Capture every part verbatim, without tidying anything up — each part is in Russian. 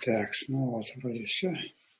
Так, ну вот, вроде все.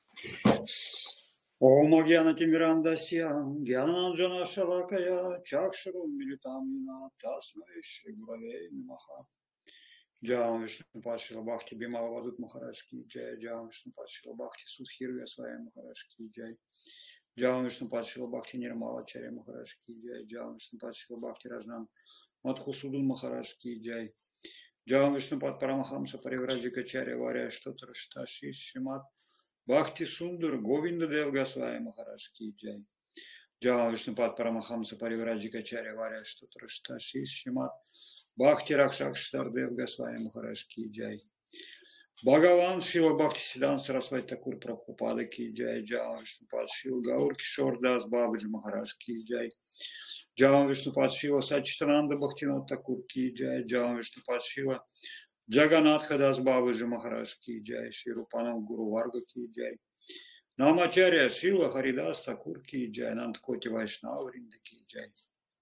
Ом Гьяна Тимирандасьям, Гьяна Джана Шалакая, Чакшарум Милитамина, Тасмай Шигуравей Намаха. Джам Вишну Пашила Бхакти Бимала Вадут Махарадж-ки Джай, Джам Вишну Пашила Бхакти Судхирвя Свая Махарадж-ки Джай, Джам Вишну Пашила Бхакти Нирмала Чаря Махарадж-ки Джай, Джам Вишну Пашила Бхакти Раджнан Мадхусудун Махарадж-ки Джай, Джам Вишну Пад Парамахамса Паривраджика Чаря Варя Штотра Шташи Шимат Бхакти Сундар Говинда Дев Госвами Махарадж-ки Джай, Джам Вишну Пад Парамахамса Паривраджика Чаря Варя Штотра Шташи Шимат Бхакти Ракшак Штардев Госвами Махарадж-ки Джай, Бхагаван Шива Бхакти Сидан Сарасвати Такур Прабхупада Ки Джай, Джам Вишнупад Шива Гаур Кишор Дас Бабаджи Махарадж Ки Джай, Джам Вишнупад Шива Сачитананда Бхактинат Такур Ки Джай, Джам Вишнупад Шива Джаганатха Дас Бабаджи Махарадж Ки Джай, Шри Рупанам Гуру Варга Ки Джай, Намачарья Шила Харидас Такур Ки Джай, Нандкоти Вайшнава Вринда Ки Джай,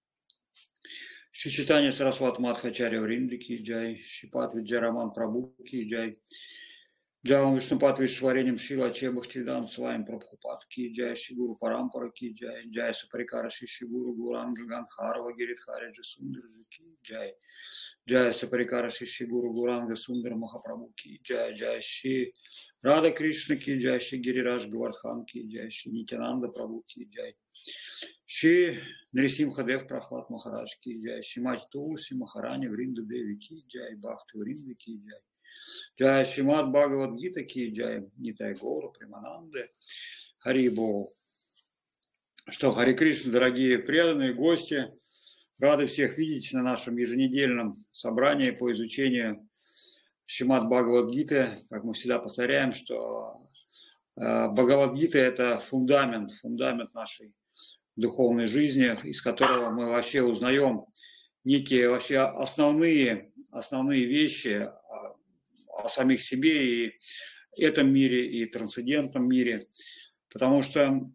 Шри Чайтанья Сарасвати Мадхачарья Вринда Ки Джай, Шрипад Виджараман Прабhu Ки Джай, Джам Вишнупад Вишваренем Шила Че Бхактивиданта Свами Прабхупад Ки Джай, Шри Гуру Парампара Ки Джай, Джай Сапарикара Шри Гуру Гуранга Ганхарва Гиридхари Джасундарджи Ки Джай, Джай Сапарикара Шри Гуру Гуранга Сундар Махапрабху Ки Джай, Джай Шри Рада Кришна Ки Джай, Шри Гирираж Гавардхан Ки Джай, Шри Нитянанда Прабху Ки Джай, Шри Нарисимхадев Прахлад Махарадж Ки Джай, Шри Мати Тулси Махарани Вринда Деви Ки Джай, Бхакти Вринда Ки Джай, Джай Шримад Бхагавад Гита Ки Джай, Нитай Гора Примананды, Хари Бол. Что, Хари Кришна, дорогие преданные гости, рады всех видеть на нашем еженедельном собрании по изучению Шримад Бхагавад Гиты. Как мы всегда повторяем, что Бхагавад Гита – это фундамент, фундамент нашей духовной жизни, из которого мы вообще узнаем некие вообще основные, основные вещи о, о самих себе и этом мире, и трансцендентном мире. Потому что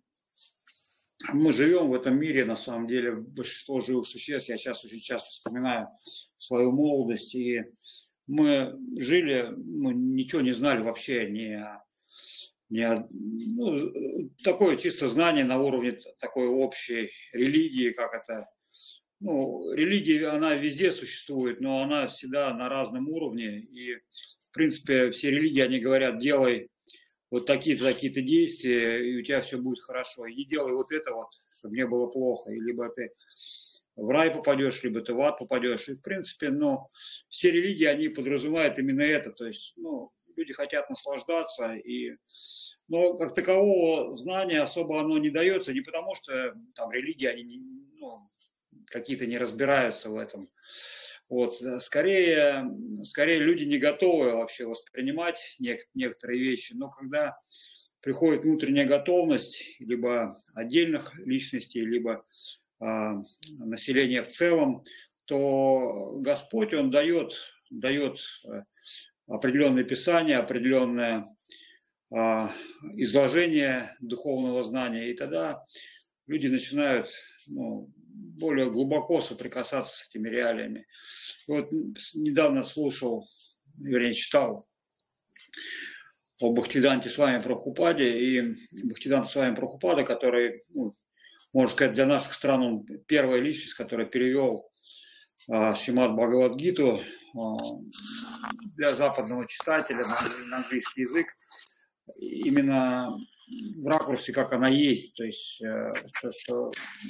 мы живем в этом мире, на самом деле, большинство живых существ. Я сейчас очень часто вспоминаю свою молодость, и мы жили, мы ничего не знали вообще ни о Не, ну, такое чисто знание на уровне такой общей религии, как это. Ну, религия, она везде существует, но она всегда на разном уровне. И, в принципе, все религии, они говорят, делай вот такие-то, такие-то действия, и у тебя все будет хорошо. И не делай вот это вот, чтобы не было плохо. И либо ты в рай попадешь, либо ты в ад попадешь. И, в принципе, ну, все религии, они подразумевают именно это. То есть, ну, люди хотят наслаждаться, и, но как такового знания особо оно не дается, не потому что там религии, они не, ну, какие-то не разбираются в этом. Вот. Скорее, скорее люди не готовы вообще воспринимать нек- некоторые вещи, но когда приходит внутренняя готовность либо отдельных личностей, либо а, населения в целом, то Господь, Он дает, дает определенное писание, определенное а, изложение духовного знания, и тогда люди начинают, ну, более глубоко соприкасаться с этими реалиями. Вот недавно слушал, вернее, читал о Бхактивиданте Свами Прабхупаде, и Бхактивиданта Свами Прабхупада, который, ну, можно сказать, для наших стран он первая личность, которая перевел Шримад Бхагавад Гиту для западного читателя на английский язык именно в ракурсе, как она есть. То есть, что, что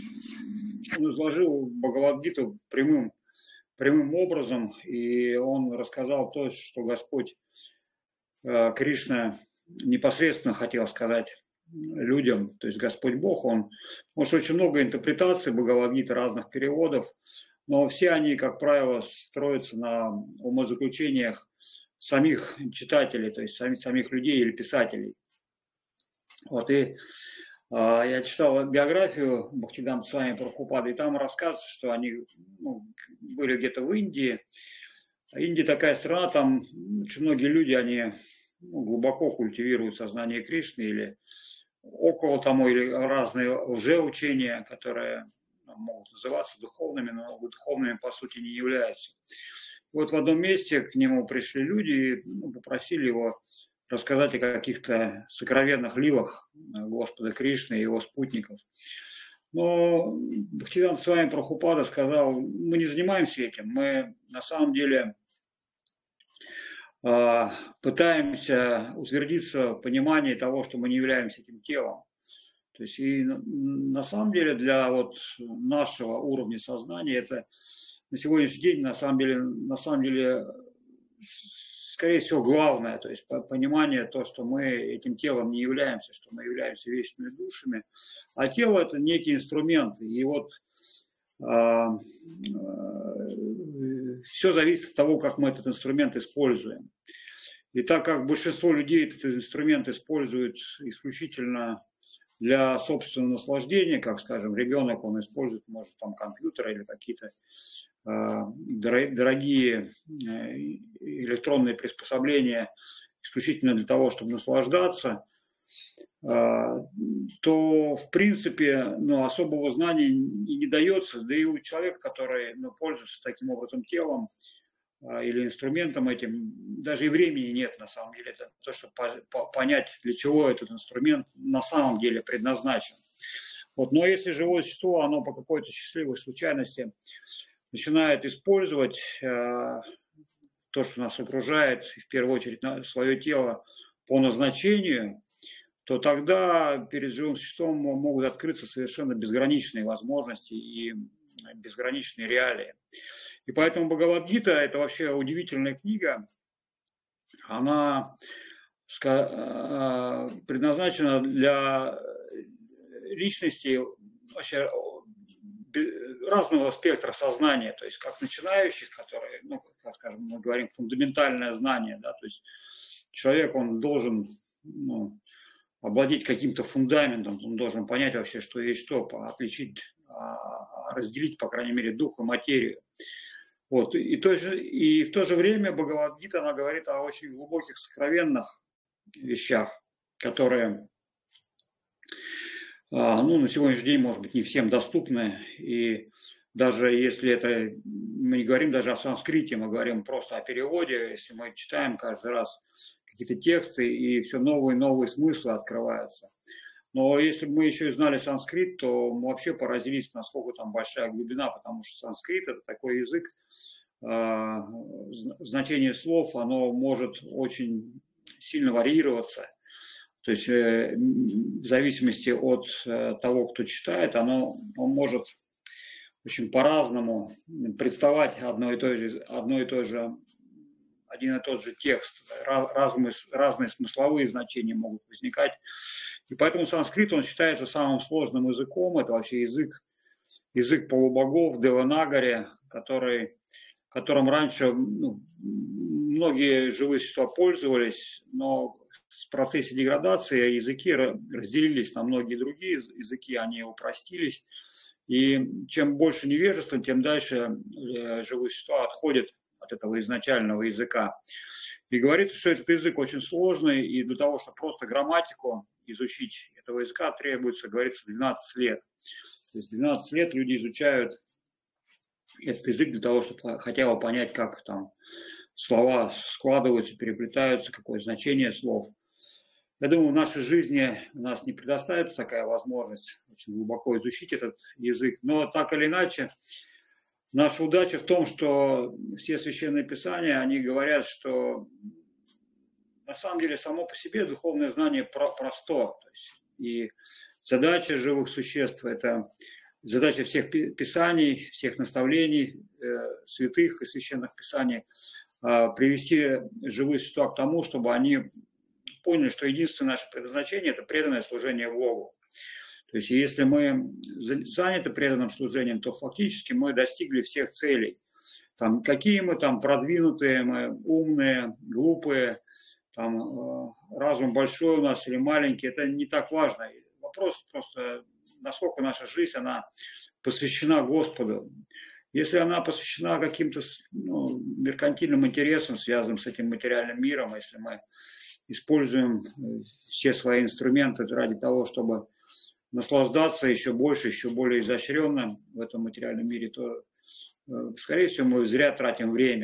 он изложил Бхагавад Гиту прямым, прямым образом, и он рассказал то, что Господь Кришна непосредственно хотел сказать людям. То есть Господь Бог, Он, может, очень много интерпретаций Бхагавад Гиты, разных переводов, но все они, как правило, строятся на умозаключениях самих читателей, то есть самих, самих людей или писателей. Вот, и а, я читал биографию Бхактивиданта Свами Прабхупады, и там рассказывается, что они, ну, были где-то в Индии. Индия такая страна, там очень многие люди, они, ну, глубоко культивируют сознание Кришны или около тому, или разные лжеучения, которые могут называться духовными, но духовными по сути не являются. И вот в одном месте к нему пришли люди и, ну, попросили его рассказать о каких-то сокровенных ливах Господа Кришны и его спутников. Но Бхактивинода Свами Прабхупада сказал, мы не занимаемся этим, мы на самом деле пытаемся утвердиться в понимании того, что мы не являемся этим телом. То есть и на самом деле для вот нашего уровня сознания это на сегодняшний день на самом деле, на самом деле скорее всего главное, то есть понимание то, что мы этим телом не являемся, что мы являемся вечными душами, а тело это некий инструмент, и вот а, все зависит от того, как мы этот инструмент используем. И так как большинство людей этот инструмент используют исключительно для собственного наслаждения, как, скажем, ребенок, он использует, может, там компьютер или какие-то э, дорогие э, электронные приспособления исключительно для того, чтобы наслаждаться, э, то, в принципе, ну, особого знания и не дается. Да и у человека, который ну, пользуется таким образом телом, или инструментом этим, даже и времени нет на самом деле, это то, чтобы понять, для чего этот инструмент на самом деле предназначен. Вот. Но если живое существо, оно по какой-то счастливой случайности начинает использовать э, то, что нас окружает, в первую очередь свое тело по назначению, то тогда перед живым существом могут открыться совершенно безграничные возможности и безграничные реалии. И поэтому Бхагавад-гита – это вообще удивительная книга. Она предназначена для личностей вообще разного спектра сознания, то есть как начинающих, которые, ну, как скажем, мы говорим, фундаментальное знание, да, то есть человек, он должен ну, обладать каким-то фундаментом, он должен понять вообще, что есть что, отличить, разделить, по крайней мере, дух и материю. Вот. И, то же, и в то же время Бхагавад-гита, она говорит о очень глубоких, сокровенных вещах, которые ну, на сегодняшний день, может быть, не всем доступны. И даже если это, мы не говорим даже о санскрите, мы говорим просто о переводе, если мы читаем каждый раз какие-то тексты, и все новые и новые смыслы открываются. Но если бы мы еще и знали санскрит, то мы вообще поразились, насколько там большая глубина, потому что санскрит – это такой язык, э, значение слов, оно может очень сильно варьироваться. То есть э, в зависимости от э, того, кто читает, оно, он может очень по-разному представать одно и то же, одно и то же, один и тот же текст. Разные, разные смысловые значения могут возникать. И поэтому санскрит, он считается самым сложным языком. Это вообще язык, язык полубогов, Деванагари, который, которым раньше ну, многие живые существа пользовались, но в процессе деградации языки разделились на многие другие языки, они упростились. И чем больше невежества, тем дальше живые существа отходят от этого изначального языка. И говорится, что этот язык очень сложный, и для того, чтобы просто грамматику изучить этого языка, требуется, говорится, двенадцать лет. То есть двенадцать лет люди изучают этот язык для того, чтобы хотя бы понять, как там слова складываются, переплетаются, какое значение слов. Я думаю, в нашей жизни у нас не предоставится такая возможность очень глубоко изучить этот язык, но так или иначе, наша удача в том, что все священные писания, они говорят, что на самом деле само по себе духовное знание про- просто. То есть, и задача живых существ – это задача всех писаний, всех наставлений, э, святых и священных писаний, э, привести живые существа к тому, чтобы они поняли, что единственное наше предназначение – это преданное служение Богу. То есть если мы заняты преданным служением, то фактически мы достигли всех целей. Там, какие мы там продвинутые, мы умные, глупые, там, разум большой у нас или маленький, это не так важно. Вопрос просто, насколько наша жизнь, она посвящена Господу. Если она посвящена каким-то ну, меркантильным интересам, связанным с этим материальным миром, если мы используем все свои инструменты ради того, чтобы наслаждаться еще больше, еще более изощренно в этом материальном мире, то, скорее всего, мы зря тратим время.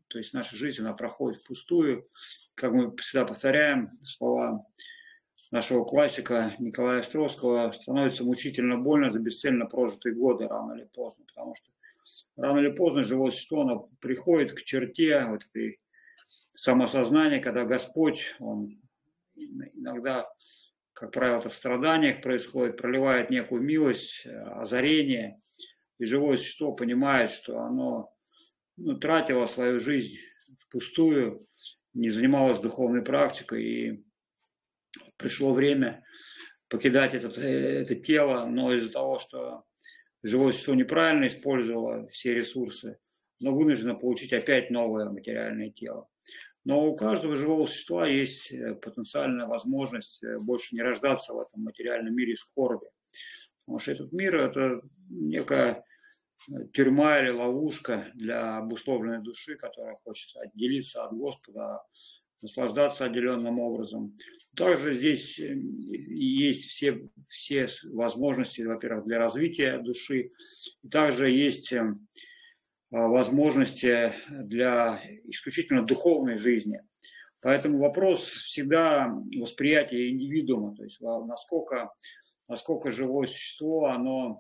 То есть наша жизнь, она проходит впустую. Как мы всегда повторяем слова нашего классика Николая Островского, становится мучительно больно за бесцельно прожитые годы рано или поздно, потому что рано или поздно живое существо, оно приходит к черте вот этой самосознания, когда Господь, Он иногда, как правило, это в страданиях происходит, проливает некую милость, озарение, и живое существо понимает, что оно ну, тратило свою жизнь впустую, не занималось духовной практикой, и пришло время покидать этот, это тело, но из-за того, что живое существо неправильно использовало все ресурсы, но вынуждено получить опять новое материальное тело. Но у каждого живого существа есть потенциальная возможность больше не рождаться в этом материальном мире скорби. Потому что этот мир – это некая тюрьма или ловушка для обусловленной души, которая хочет отделиться от Господа, наслаждаться отделенным образом. Также здесь есть все, все возможности, во-первых, для развития души. Также есть возможности для исключительно духовной жизни. Поэтому вопрос всегда восприятия индивидуума, то есть насколько, насколько живое существо, оно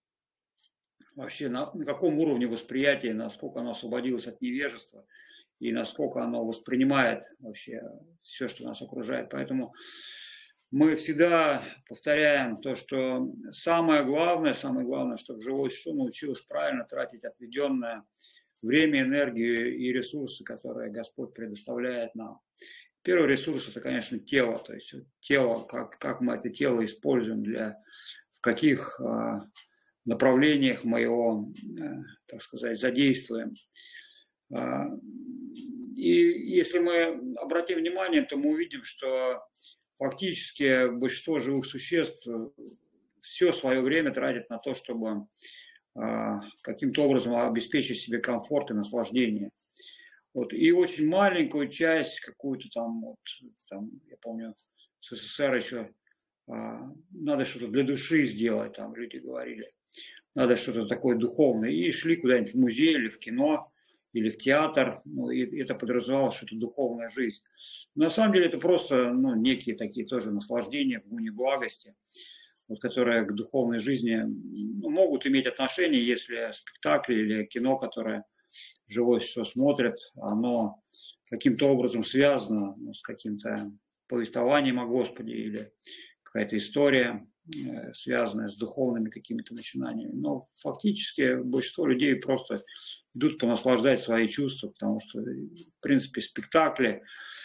вообще на, на каком уровне восприятия, насколько оно освободилось от невежества и насколько оно воспринимает вообще все, что нас окружает. Поэтому мы всегда повторяем то, что самое главное, самое главное, чтобы живое существо научилось правильно тратить отведенное время, энергию и ресурсы, которые Господь предоставляет нам. Первый ресурс – это, конечно, тело. То есть тело, как, как мы это тело используем, для, в каких а, направлениях мы его, а, так сказать, задействуем. А, и если мы обратим внимание, то мы увидим, что фактически большинство живых существ все свое время тратит на то, чтобы а, каким-то образом обеспечить себе комфорт и наслаждение. Вот. И очень маленькую часть, какую-то там, вот, там, я помню, в СССР еще а, надо что-то для души сделать, там люди говорили, надо что-то такое духовное, и шли куда-нибудь в музей или в кино, или в театр, ну, и это подразумевало что-то духовная жизнь. Но на самом деле это просто ну, некие такие тоже наслаждения в гуне благости, вот, которые к духовной жизни ну, могут иметь отношение, если спектакль или кино, которое живое существо смотрит, оно каким-то образом связано ну, с каким-то повествованием о Господе или какая-то история, э, связанная с духовными какими-то начинаниями. Но фактически большинство людей просто идут понаслаждать свои чувства, потому что, в принципе, спектакли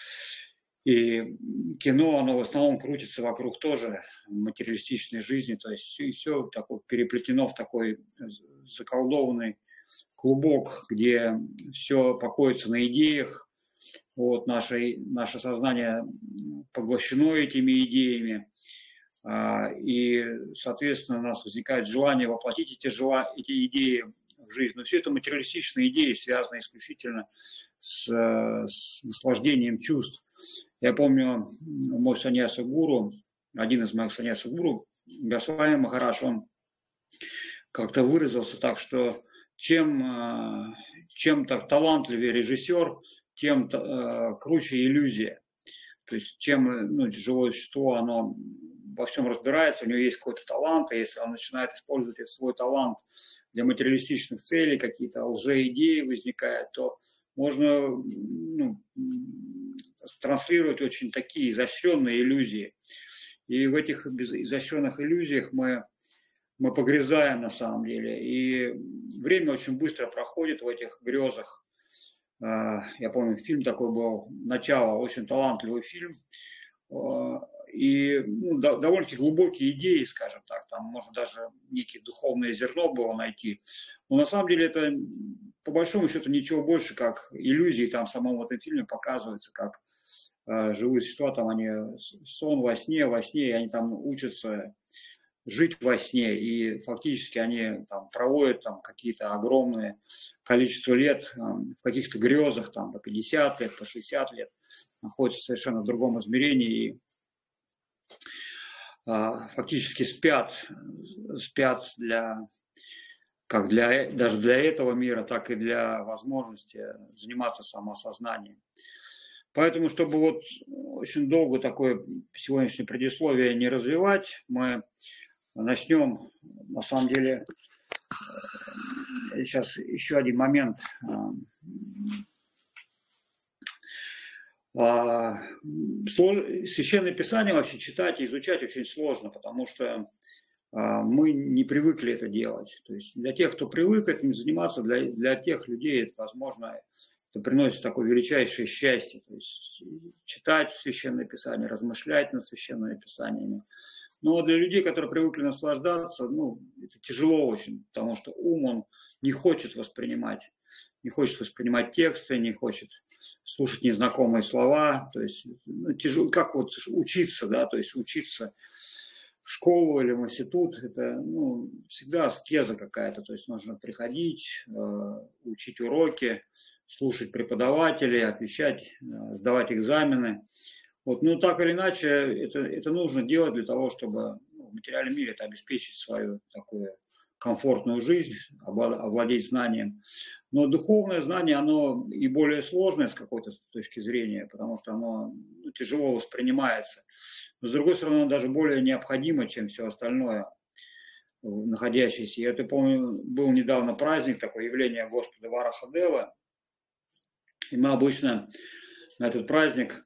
и кино, оно в основном крутится вокруг тоже материалистичной жизни, то есть все, все такое переплетено в такой заколдованный клубок, где все покоится на идеях, вот, наше, наше сознание поглощено этими идеями, и, соответственно, у нас возникает желание воплотить эти, жела, эти идеи в жизнь. Но все это материалистичные идеи, связанные исключительно с, с наслаждением чувств. Я помню, мой саньяса-гуру, один из моих саньяса-гуру, Госвами Махарадж, он как-то выразился так, что чем, чем так талантливее режиссер, тем круче иллюзия. То есть чем ну, живое существо, оно во всем разбирается, у него есть какой-то талант, и если он начинает использовать свой талант для материалистичных целей, какие-то лжеидеи возникают, то можно ну, транслировать очень такие изощренные иллюзии. И в этих изощренных иллюзиях мы, мы погрязаем на самом деле. И время очень быстро проходит в этих грезах. Я помню, фильм такой был «Начало», очень талантливый фильм. И ну, довольно-таки глубокие идеи, скажем так, там можно даже некие духовное зерно было найти. Но на самом деле это, по большому счету, ничего больше, как иллюзии. Там в самом этом фильме показывается, как э, живые существа, там они сон во сне, во сне, и они там учатся жить во сне, и фактически они там проводят там какие-то огромные количество лет э, в каких-то грезах, там по пятьдесят лет, по шестьдесят лет, находятся совершенно в другом измерении, и фактически спят, спят для как для, даже для этого мира, так и для возможности заниматься самоосознанием. Поэтому, чтобы вот очень долго такое сегодняшнее предисловие не развивать, мы начнем, на самом деле, сейчас еще один момент. Священное Писание вообще читать и изучать очень сложно, потому что мы не привыкли это делать. То есть для тех, кто привык этим заниматься, для, для тех людей это, возможно, это приносит такое величайшее счастье. То есть читать Священное Писание, размышлять над Священными Писаниями. Но для людей, которые привыкли наслаждаться, ну, это тяжело очень, потому что ум, он не хочет воспринимать, не хочет воспринимать тексты, не хочет слушать незнакомые слова. То есть ну, тяжело, как вот учиться, да, то есть учиться в школу или в институт, это ну, всегда аскеза какая-то, то есть нужно приходить, учить уроки, слушать преподавателей, отвечать, сдавать экзамены. Вот, ну, так или иначе, это, это нужно делать для того, чтобы ну, в материальном мире это обеспечить свою такую комфортную жизнь, овладеть знанием. Но духовное знание, оно и более сложное с какой-то точки зрения, потому что оно ну, тяжело воспринимается. Но, с другой стороны, оно даже более необходимо, чем все остальное, находящееся. Я это помню, был недавно праздник, такое явление Господа Варахадева, и мы обычно на этот праздник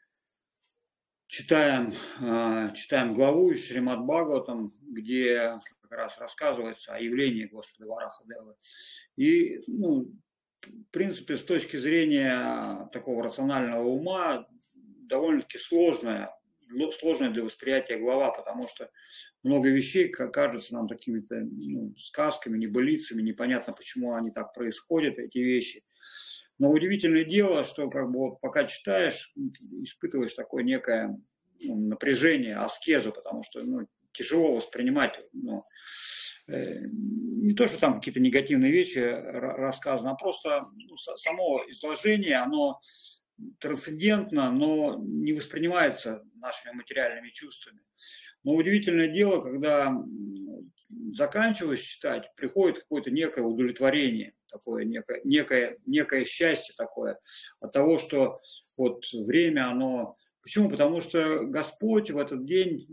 читаем, читаем главу из Шримад Бхагаватам, где как раз рассказывается о явлении Господа Варахадева. И, ну, в принципе, с точки зрения такого рационального ума, довольно-таки сложная, сложная для восприятия глава, потому что много вещей кажутся нам такими-то ну, сказками, небылицами, непонятно, почему они так происходят, эти вещи. Но удивительное дело, что как бы вот пока читаешь, испытываешь такое некое ну, напряжение, аскезу, потому что ну, тяжело воспринимать. Ну, э, не то, что там какие-то негативные вещи рассказаны, а просто ну, само изложение, оно трансцендентно, но не воспринимается нашими материальными чувствами. Но удивительное дело, когда заканчиваешь читать, приходит какое-то некое удовлетворение, такое некое, некое, некое счастье такое от того, что вот время оно... Почему? Потому что Господь в этот день,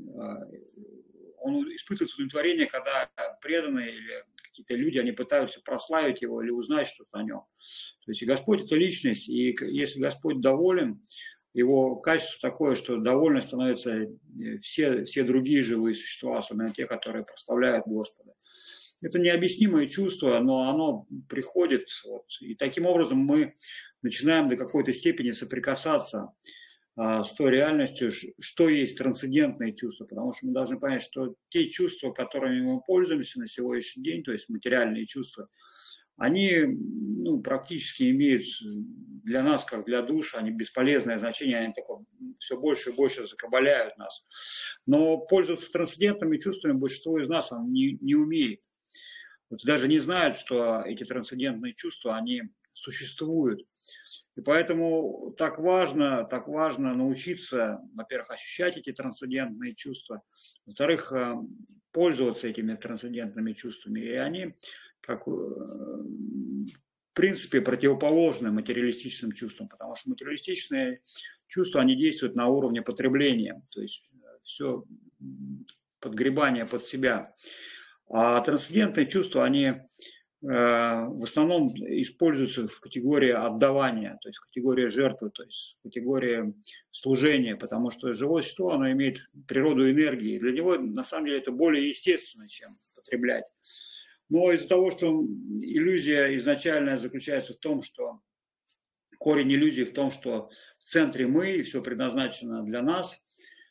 он испытывает удовлетворение, когда преданные или какие-то люди, они пытаются прославить его или узнать что-то о нем. То есть и Господь – это личность, и если Господь доволен, его качество такое, что довольны становятся все, все другие живые существа, особенно те, которые прославляют Господа. Это необъяснимое чувство, но оно приходит. Вот, и таким образом мы начинаем до какой-то степени соприкасаться а, с той реальностью, что есть трансцендентные чувства. Потому что мы должны понять, что те чувства, которыми мы пользуемся на сегодняшний день, то есть материальные чувства, они ну, практически имеют для нас, как для душ, они бесполезное значение, они такое, все больше и больше закабаляют нас. Но пользоваться трансцендентными чувствами большинство из нас не, не умеет. Вот даже не знают, что эти трансцендентные чувства, они существуют. И поэтому так важно, так важно научиться, во-первых, ощущать эти трансцендентные чувства, во-вторых, пользоваться этими трансцендентными чувствами. И они как в принципе противоположны материалистичным чувствам, потому что материалистичные чувства, они действуют на уровне потребления, то есть все подгребание под себя. А трансцендентные чувства, они в основном используются в категории отдавания, то есть в категории жертвы, то есть в категории служения, потому что живое существо, оно имеет природу энергии. Для него, на самом деле, это более естественно, чем потреблять. Но из-за того, что иллюзия изначальная заключается в том, что корень иллюзии в том, что в центре мы, и все предназначено для нас,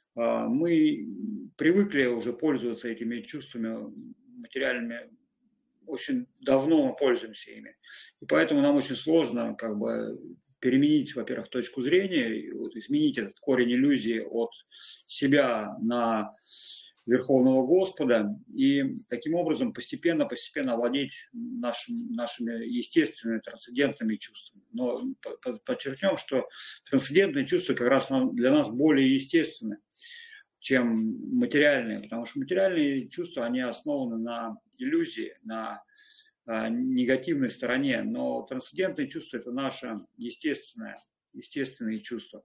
мы привыкли уже пользоваться этими чувствами материальными, очень давно мы пользуемся ими. И поэтому нам очень сложно как бы переменить, во-первых, точку зрения, вот, изменить этот корень иллюзии от себя на Верховного Господа, и таким образом постепенно-постепенно овладеть нашим, нашими естественными трансцендентными чувствами. Но подчеркнем, что трансцендентные чувства как раз для нас более естественны, чем материальные, потому что материальные чувства, они основаны на иллюзии, на негативной стороне, но трансцендентные чувства – это наше естественное, естественные чувства.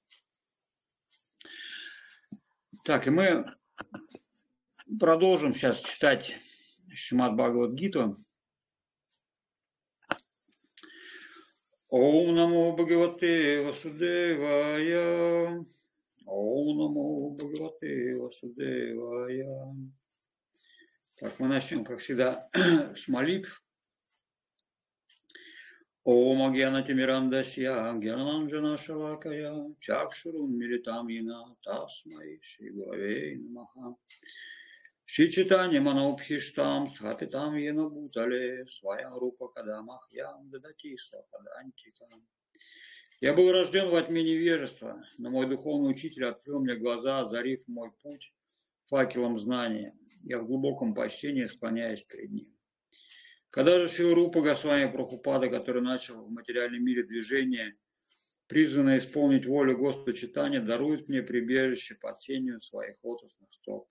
Так, и мы продолжим сейчас читать Шримад Бхагавад-гиту. Ом намо Бхагавате Васудевая. Ом намо Бхагавате Васудевая. Так, мы начнем, как всегда, с молитв. Ом агьянатимирандасья гьянананджана шалакая чакшурун милитам яна тасмай шри гуравей намаха. Шри читани манобхиштам стхапитам яна бутале своям рупа кадамах ям дадати свападантикам. Я был рожден во тьме невежества, но мой духовный учитель открыл мне глаза, озарив мой путь факелом знания. Я в глубоком почтении склоняюсь перед ним. Когда же Шрила Рупа Госвами Прабхупада, который начал в материальном мире движение, призванное исполнить волю Господа Чайтаньи, дарует мне прибежище под сенью своих лотосных стоп.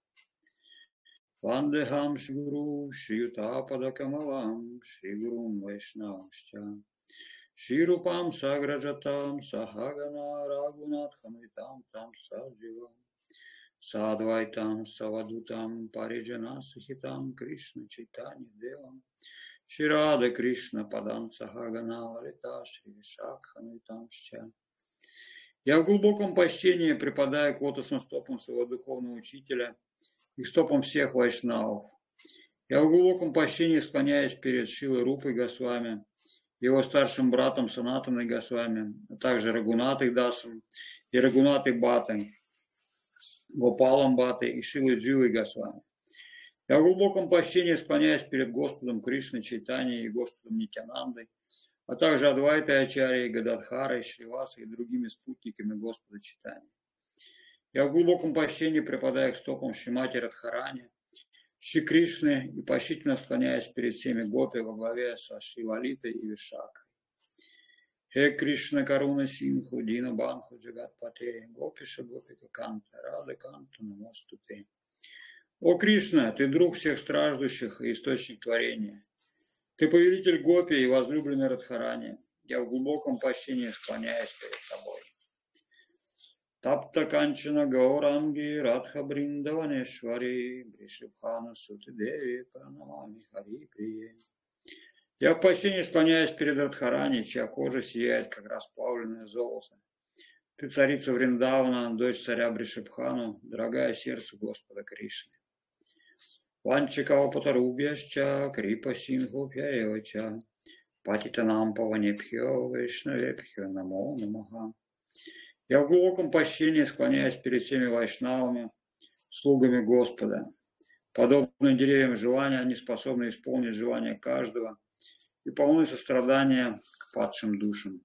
Вандехам Шигуру Шиютапада Камалам Шигурум Вайшнавшча Ширупам Саграджатам Сахагана Рагунатхамритам Там Садживам Садвайтам Савадутам Париджана Сахитам Кришна Чайтанья Девам Ширада Кришна Падам Сахагана Лалита Шри Вишакханвитамшча. Я в глубоком почтении припадаю к лотосным стопам своего духовного учителя и к стопам всех вайшнавов. Я в глубоком почтении склоняюсь перед Шрилой Рупой Госвами, его старшим братом Санатаной Госвами, а также Рагунатой Дасом и Рагунатой Бхатой, Гопалом Бхатой и Шрилой Дживой Госвами. Я в глубоком почтении склоняюсь перед Господом Кришной Чайтаньей и Господом Нитьянандой, а также Адвайтой Ачарьей, Гададхарой, Шривасой и другими спутниками Господа Чайтаньи. Я в глубоком почтении припадаю к стопам Шримати Радхарани, Шри Кришны и почтительно склоняюсь перед всеми гопи во главе со Шри Лалитой и Вишакхой. Хе Кришна Каруна Синху Дина Банху Джагатпате Гопиша Гопика Канта Рада Канту Намостуте. О Кришна, ты друг всех страждущих и источник творения. Ты повелитель Гопи и возлюбленный Радхарани. Я в глубоком почтении склоняюсь перед тобой. Тапта Канчана Гауранги Радха Бриндаванешвари Бришибхана Сути Деви Пранамами Хари Прие. Я в почтении склоняюсь перед Радхарани, чья кожа сияет, как расплавленное золото. Ты царица Вриндавана, дочь царя Бришибхану, дорогая сердцу Господа Кришны. Ванчикаупатарубьяшча Крипа Синху Пьяевача Патитанам Паванепхьо Вайшнавепхьо Намо Намаха. Я в глубоком почтении склоняюсь перед всеми вайшнавами, слугами Господа. Подобно деревьям желания, они способны исполнить желание каждого и полны сострадания к падшим душам.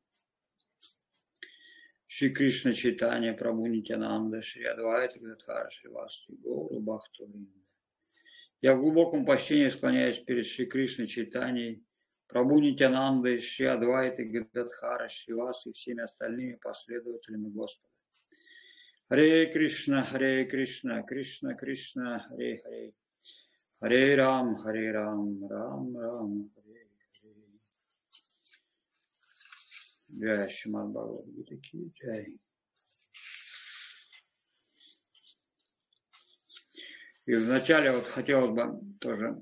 Шри Кришна Чайтанья Прабху Нитьянанда, Шри Адвайта Гададхара Шривасти, Гауру Бхактавринда. Я в глубоком почтении склоняюсь перед Шри Кришной Чайтаньей, Прабху Нитьянандой, Шри Адвайтой Гададхара Шривасти и всеми остальными последователями Господа. Харе Кришна, Харе Кришна, Кришна Кришна, Харе Харе. Харе Рам, Харе Рам, Рам Рам, Харе Харе. Джай Шримад Бхагавад-гита ки джай. И вначале вот хотелось бы тоже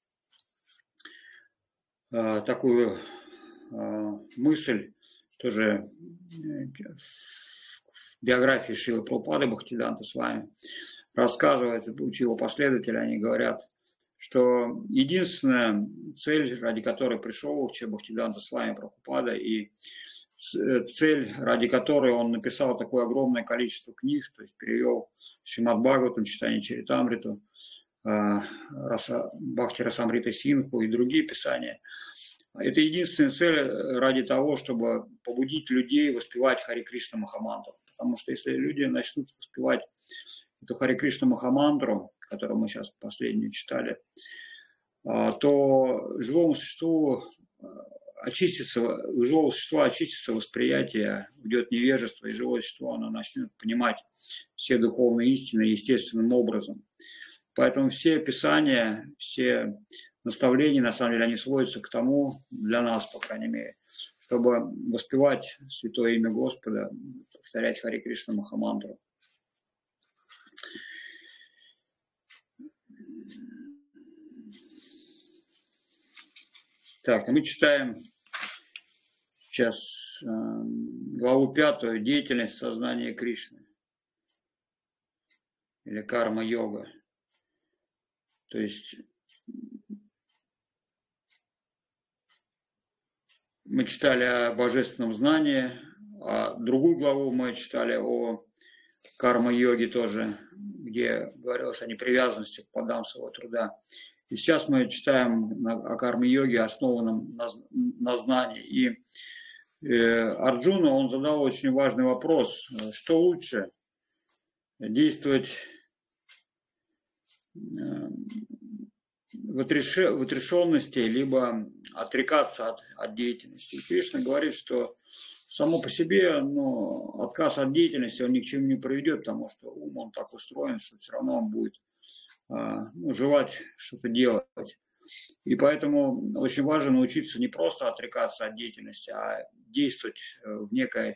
э, такую э, мысль, тоже э, в биографии Шрилы Прабхупады Бхактисиданта Свами рассказывается, учил его последователи, они говорят, что единственная цель, ради которой пришел вообще Бхактисиданта Свами Прабхупада, и цель, ради которой он написал такое огромное количество книг, то есть перевел Шримад Бхагаватам, Читание Чаритамриту, Бхакти Расамрита Синху и другие писания. Это единственная цель ради того, чтобы побудить людей воспевать Харе Кришна Махамантру. Потому что если люди начнут воспевать эту Харе Кришна Махамантру, которую мы сейчас последнюю читали, то живому существу очистится, у живого существа очистится восприятие, уйдет невежество, и живое существо оно начнет понимать все духовные истины естественным образом. Поэтому все писания, все наставлений, на самом деле, они сводятся к тому, для нас, по крайней мере, чтобы воспевать святое имя Господа, повторять Харе Кришна Махамантру. Так, мы читаем сейчас э, главу пятую «Деятельность сознания Кришны» или карма-йога. То есть мы читали о божественном знании, а другую главу мы читали о карма-йоге тоже, где говорилось о непривязанности к плодам своего труда. И сейчас мы читаем о карма-йоге, основанном на, на знании. И э, Арджуна, он задал очень важный вопрос, что лучше, действовать э, в отрешенности, либо отрекаться от, от деятельности. И Кришна говорит, что само по себе, ну, отказ от деятельности, он ни к чему не приведет, потому что ум, он так устроен, что все равно он будет ну, желать что-то делать. И поэтому очень важно научиться не просто отрекаться от деятельности, а действовать в некой,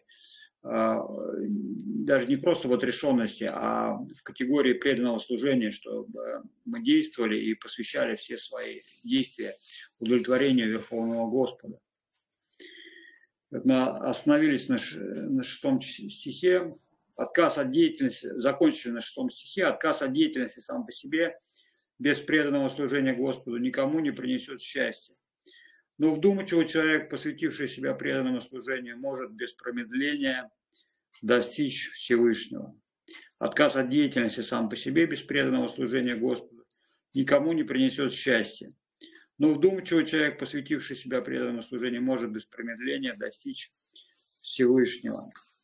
даже не просто в отрешенности, а в категории преданного служения, чтобы мы действовали и посвящали все свои действия удовлетворению Верховного Господа. Мы остановились на шестом стихе. Отказ от деятельности, закончили на шестом стихе, отказ от деятельности сам по себе, без преданного служения Господу, никому не принесет счастья. Но вдумчивый человек, посвятивший себя преданному служению, может без промедления достичь Всевышнего. Отказ от деятельности сам по себе, без преданного служения Господу, никому не принесет счастья. Но вдумчивый человек, посвятивший себя преданному служению, может без промедления достичь Всевышнего.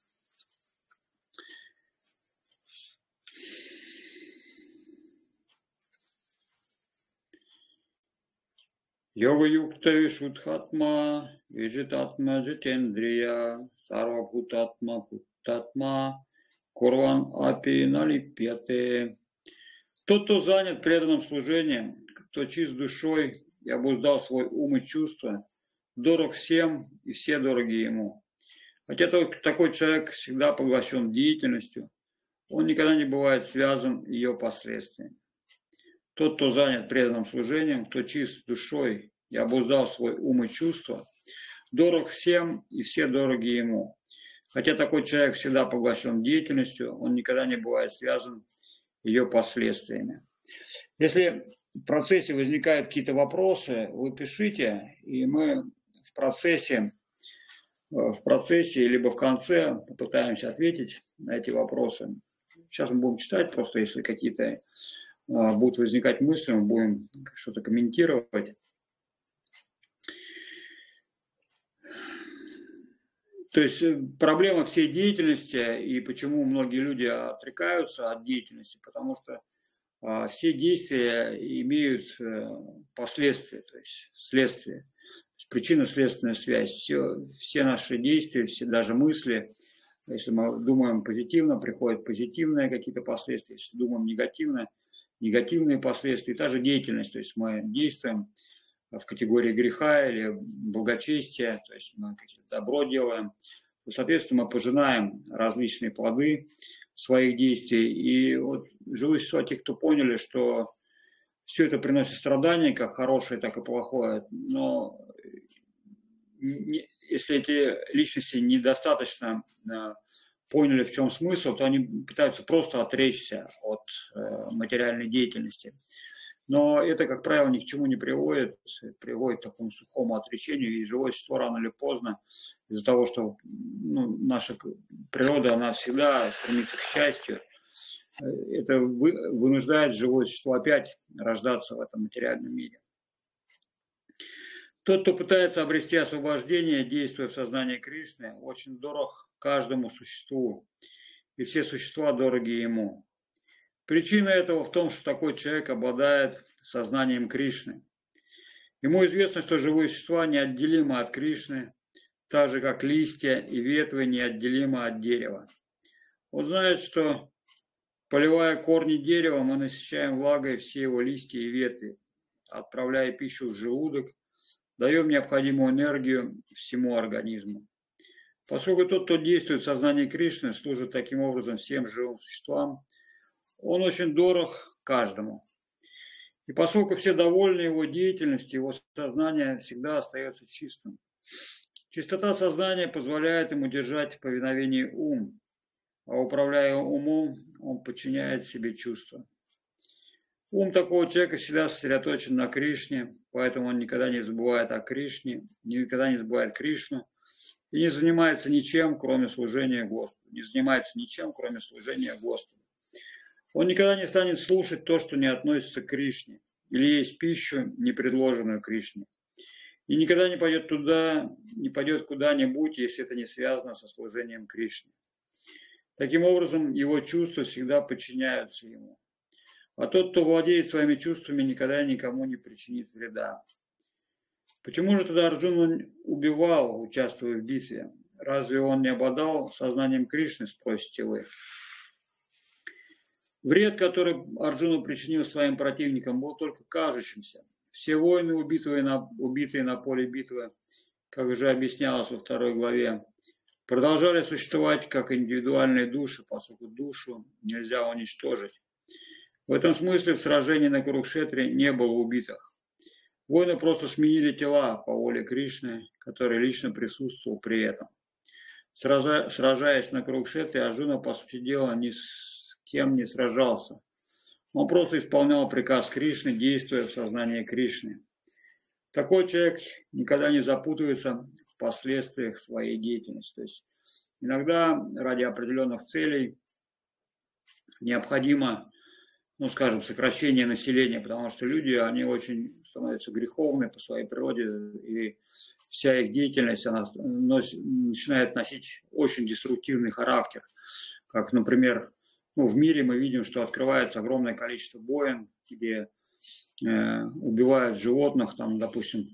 Йога-юкта вишудхатма, виджитатма джитендрия, сарвабхутатма путтатма, курван апи налипьяте. Тот, кто занят преданным служением, кто чист душой и обуздал свой ум и чувства, дорог всем и все дороги ему. Хотя такой человек всегда поглощен деятельностью, он никогда не бывает связан ее последствиями. Тот, кто занят преданным служением, кто чист душой и обуздал свой ум и чувства, дорог всем и все дороги ему. Хотя такой человек всегда поглощен деятельностью, он никогда не бывает связан ее последствиями. Если в процессе возникают какие-то вопросы, вы пишите, и мы в процессе, в процессе либо в конце попытаемся ответить на эти вопросы. Сейчас мы будем читать, просто если какие-то будут возникать мысли, мы будем что-то комментировать. То есть проблема всей деятельности и почему многие люди отрекаются от деятельности, потому что все действия имеют последствия, то есть следствие, причинно-следственная связь. Все, все наши действия, все даже мысли, если мы думаем позитивно, приходят позитивные какие-то последствия, если думаем негативно, негативные последствия, и та же деятельность, то есть мы действуем в категории греха или благочестия, то есть мы какие-то добро делаем, то, соответственно, мы пожинаем различные плоды своих действий. И вот живые существа, те, кто поняли, что все это приносит страдания, как хорошее, так и плохое, но если эти личности недостаточно поняли, в чем смысл, то они пытаются просто отречься от материальной деятельности. Но это, как правило, ни к чему не приводит, приводит к такому сухому отречению, и живое существо рано или поздно, из-за того, что ну, наша природа, она всегда стремится к счастью, это вынуждает живое существо опять рождаться в этом материальном мире. Тот, кто пытается обрести освобождение, действуя в сознании Кришны, очень дорог каждому существу, и все существа дороги ему. Причина этого в том, что такой человек обладает сознанием Кришны. Ему известно, что живые существа неотделимы от Кришны, так же, как листья и ветви неотделимы от дерева. Он знает, что, поливая корни дерева, мы насыщаем влагой все его листья и ветви, отправляя пищу в желудок, даем необходимую энергию всему организму. Поскольку тот, кто действует в сознании Кришны, служит таким образом всем живым существам, он очень дорог каждому. И поскольку все довольны его деятельностью, его сознание всегда остается чистым. Чистота сознания позволяет ему держать в повиновении ум, а управляя умом, он подчиняет себе чувства. Ум такого человека всегда сосредоточен на Кришне, поэтому он никогда не забывает о Кришне, никогда не забывает Кришну и не занимается ничем, кроме служения Господу. Не занимается ничем, кроме служения Господу. Он никогда не станет слушать то, что не относится к Кришне, или есть пищу, не предложенную Кришне. И никогда не пойдет туда, не пойдет куда-нибудь, если это не связано со служением Кришне. Таким образом, его чувства всегда подчиняются ему. А тот, кто владеет своими чувствами, никогда никому не причинит вреда. Почему же тогда Арджуна убивал, участвуя в битве? Разве он не обладал сознанием Кришны, спросите вы? Вред, который Арджуна причинил своим противникам, был только кажущимся. Все воины, убитые на, убитые на поле битвы, как уже объяснялось во второй главе, продолжали существовать как индивидуальные души, поскольку душу нельзя уничтожить. В этом смысле в сражении на Курукшетре не было убитых. Воины просто сменили тела по воле Кришны, который лично присутствовал при этом. Сража, сражаясь на Курукшетре, Арджуна, по сути дела, ни с кем не сражался. Он просто исполнял приказ Кришны, действуя в сознании Кришны. Такой человек никогда не запутывается в последствиях своей деятельности. То есть иногда ради определенных целей необходимо, ну, скажем, сокращение населения, потому что люди, они очень становятся греховны по своей природе, и вся их деятельность, она носит, начинает носить очень деструктивный характер. Как, например, ну, в мире мы видим, что открывается огромное количество войн, где э, убивают животных, там, допустим,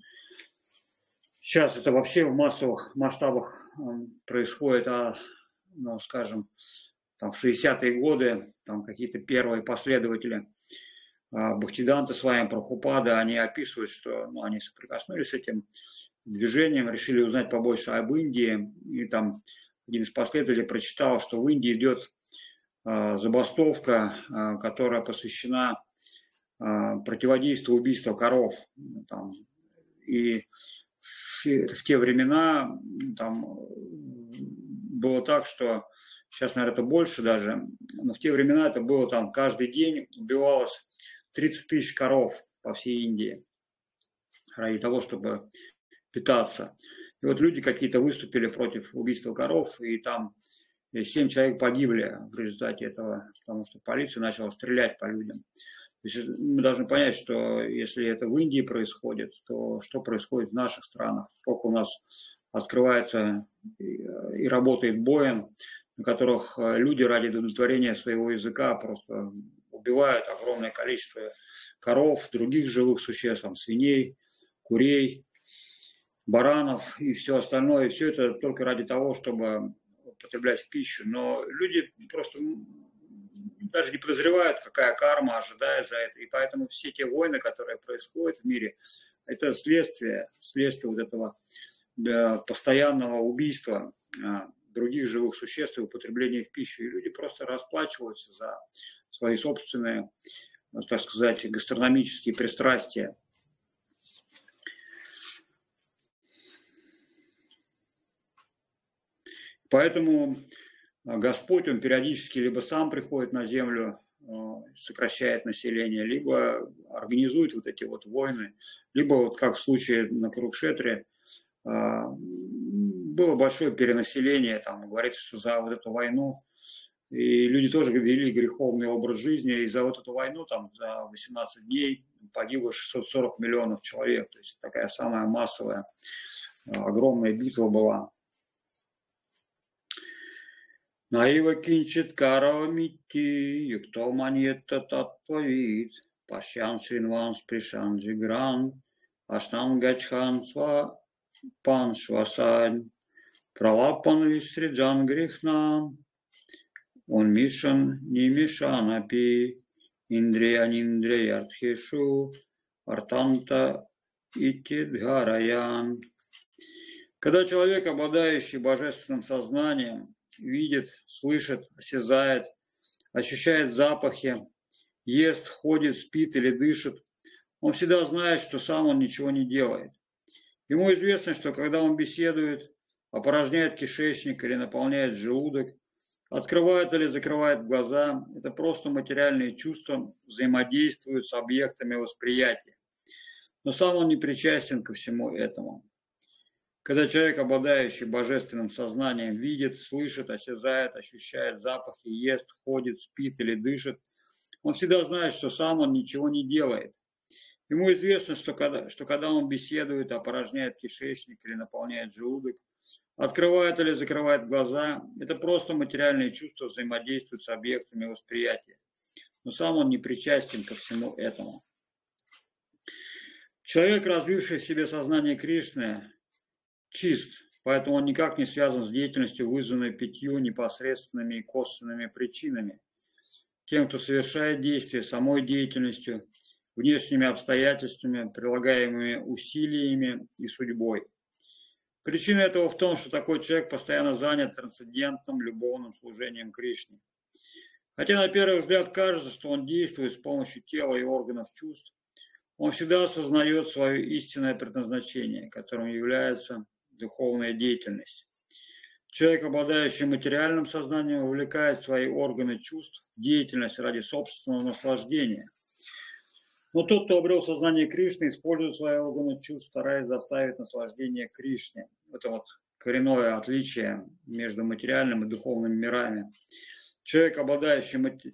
сейчас это вообще в массовых масштабах э, происходит, а, ну, скажем, там, в шестидесятые годы там какие-то первые последователи э, Бхактисиданта с вами Прабхупада, они описывают, что, ну, они соприкоснулись с этим движением, решили узнать побольше об Индии, и там один из последователей прочитал, что в Индии идет забастовка, которая посвящена противодействию убийству коров. Там, и в, в те времена там было так, что сейчас, наверное, это больше даже, но в те времена это было там каждый день убивалось тридцать тысяч коров по всей Индии ради того, чтобы питаться. И вот люди какие-то выступили против убийства коров, и там семь человек погибли в результате этого, потому что полиция начала стрелять по людям. То есть мы должны понять, что если это в Индии происходит, то что происходит в наших странах? Сколько у нас открывается и работает Боинг, на которых люди ради удовлетворения своего языка просто убивают огромное количество коров, других живых существ, там, свиней, курей, баранов и все остальное. И все это только ради того, чтобы употреблять в пищу, но люди просто даже не подозревают, какая карма ожидает за это, и поэтому все те войны, которые происходят в мире, это следствие, следствие вот этого постоянного убийства других живых существ и употребления в пищу, и люди просто расплачиваются за свои собственные, так сказать, гастрономические пристрастия. Поэтому Господь, Он периодически либо сам приходит на землю, сокращает население, либо организует вот эти вот войны, либо вот как в случае на Курукшетре было большое перенаселение, там говорится, что за вот эту войну и люди тоже вели греховный образ жизни, и за вот эту войну там за восемнадцать дней погибло шестьсот сорок миллионов человек, то есть такая самая массовая, огромная битва была. Наива кинчит каравамити, юкто маньетта татпавит, пашьян шинван спришан джигран, ашнан гачхан сва пан швасань, пралапан висриджан грехнан, он мишан не мишан апи, индриян индрияртхешу, артанта итидгараян. Когда человек, обладающий божественным сознанием, видит, слышит, осязает, ощущает запахи, ест, ходит, спит или дышит, он всегда знает, что сам он ничего не делает. Ему известно, что когда он беседует, опорожняет кишечник или наполняет желудок, открывает или закрывает глаза, это просто материальные чувства взаимодействуют с объектами восприятия. Но сам он не причастен ко всему этому. Когда человек, обладающий божественным сознанием, видит, слышит, осязает, ощущает запахи, ест, ходит, спит или дышит, он всегда знает, что сам он ничего не делает. Ему известно, что когда, что когда он беседует, опорожняет кишечник или наполняет желудок, открывает или закрывает глаза, это просто материальные чувства взаимодействуют с объектами восприятия. Но сам он не причастен ко всему этому. Человек, развивший в себе сознание Кришны, чист, поэтому он никак не связан с деятельностью, вызванной пятью непосредственными и косвенными причинами. Тем, кто совершает действия самой деятельностью, внешними обстоятельствами, прилагаемыми усилиями и судьбой. Причина этого в том, что такой человек постоянно занят трансцендентным любовным служением Кришне. Хотя на первый взгляд кажется, что он действует с помощью тела и органов чувств, он всегда осознает свое истинное предназначение, которым является духовная деятельность. Человек, обладающий материальным сознанием, вовлекает свои органы чувств в деятельность ради собственного наслаждения. Но тот, кто обрел сознание Кришны, использует свои органы чувств, стараясь доставить наслаждение Кришне. Это вот коренное отличие между материальным и духовным мирами. Человек, обладающий мати...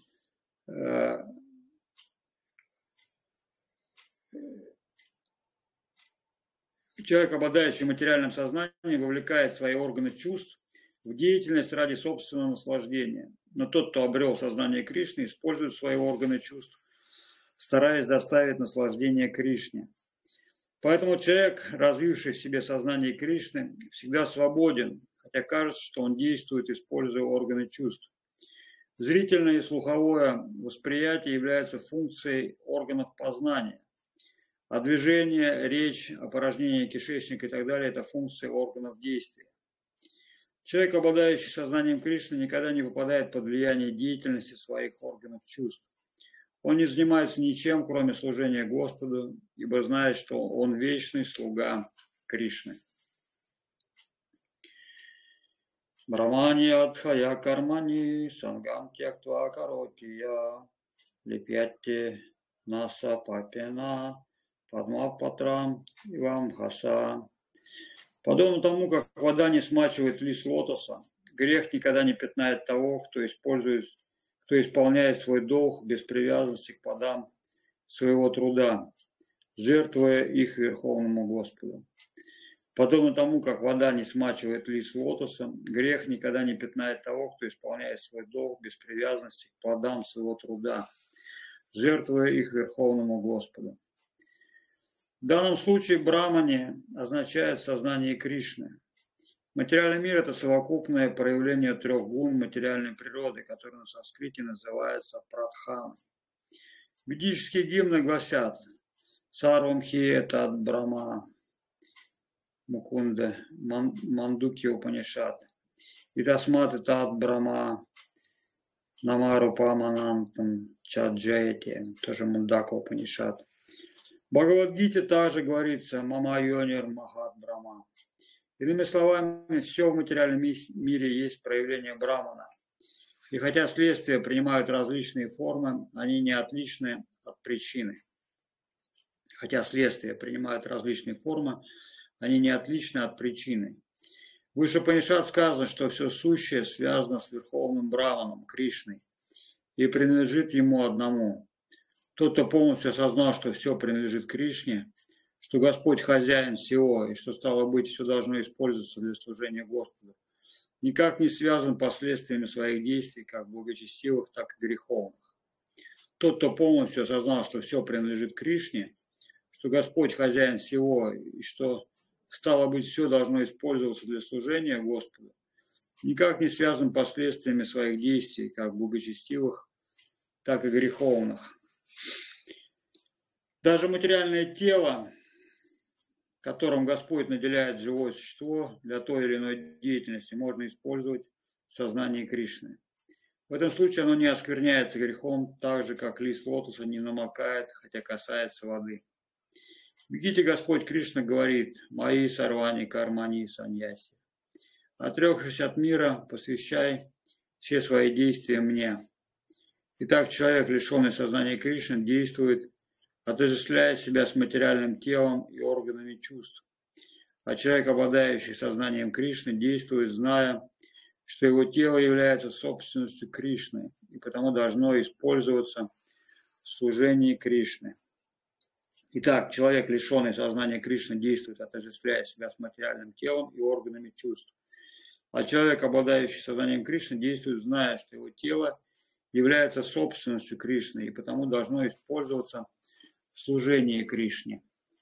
Человек, обладающий материальным сознанием, вовлекает свои органы чувств в деятельность ради собственного наслаждения. Но тот, кто обрел сознание Кришны, использует свои органы чувств, стараясь доставить наслаждение Кришне. Поэтому человек, развивший в себе сознание Кришны, всегда свободен, хотя кажется, что он действует, используя органы чувств. Зрительное и слуховое восприятие является функцией органов познания, а движение, речь, опорожнение кишечника и так далее – это функции органов действия. Человек, обладающий сознанием Кришны, никогда не попадает под влияние деятельности своих органов чувств. Он не занимается ничем, кроме служения Господу, ибо знает, что он вечный слуга Кришны. Брамани адхая кармани сангам тяктва каротия липятте наса папена падмапатрам ивам хаса. Подобно тому, как вода не смачивает лист лотоса, грех никогда не пятнает того, кто использует кто исполняет свой долг без привязанности к плодам своего труда, жертвуя их Верховному Господу. Подобно тому, как вода не смачивает лист лотоса, грех никогда не пятнает того, кто исполняет свой долг без привязанности к плодам своего труда, жертвуя их Верховному Господу. В данном случае брамани означает сознание Кришны. Материальный мир – это совокупное проявление трех гун материальной природы, которые на санскрите называются прадханой. Ведические гимны гласят «Сарвамхи это от Брахма, Мукунда, Мандуки Упанишат, и Тасмат это от Брахма, Намару Паманантам Чаджаяти», тоже Мундака Упанишат. В Бхагавад-гите также говорится «Мама Йонир Махат Брахма». Иными словами, все в материальном мире есть проявление Брамана. И хотя следствия принимают различные формы, они не отличны от причины. Хотя следствия принимают различные формы, они не отличны от причины. Выше Упанишад сказано, что все сущее связано с Верховным Браманом, Кришной, и принадлежит ему одному. Тот, кто полностью осознал, что все принадлежит Кришне, что Господь хозяин всего, и что, стало быть, все должно использоваться для служения Господу, никак не связан последствиями своих действий, как благочестивых, так и греховных. Тот, кто полностью осознал, что все принадлежит Кришне, что Господь хозяин всего, и что, стало быть, все должно использоваться для служения Господу, никак не связан последствиями своих действий, как благочестивых, так и греховных. Даже материальное тело, которым Господь наделяет живое существо для той или иной деятельности, можно использовать в сознании Кришны. В этом случае оно не оскверняется грехом, так же, как лист лотоса не намокает, хотя касается воды. В Гите Господь Кришна говорит: «Мои сарвани кармани саньяси». Отрекшись от мира, посвящай все свои действия мне. Итак, человек, лишенный сознания Кришны, действует, отождествляя себя с материальным телом и органами чувств. А человек, обладающий сознанием Кришны, действует, зная, что его тело является собственностью Кришны и потому должно использоваться в служении Кришны. Итак, человек, лишенный сознания Кришны, действует, отождествляя себя с материальным телом и органами чувств. А человек, обладающий сознанием Кришны, действует, зная, что его тело является собственностью Кришны и потому должно использоваться в служении Кришне.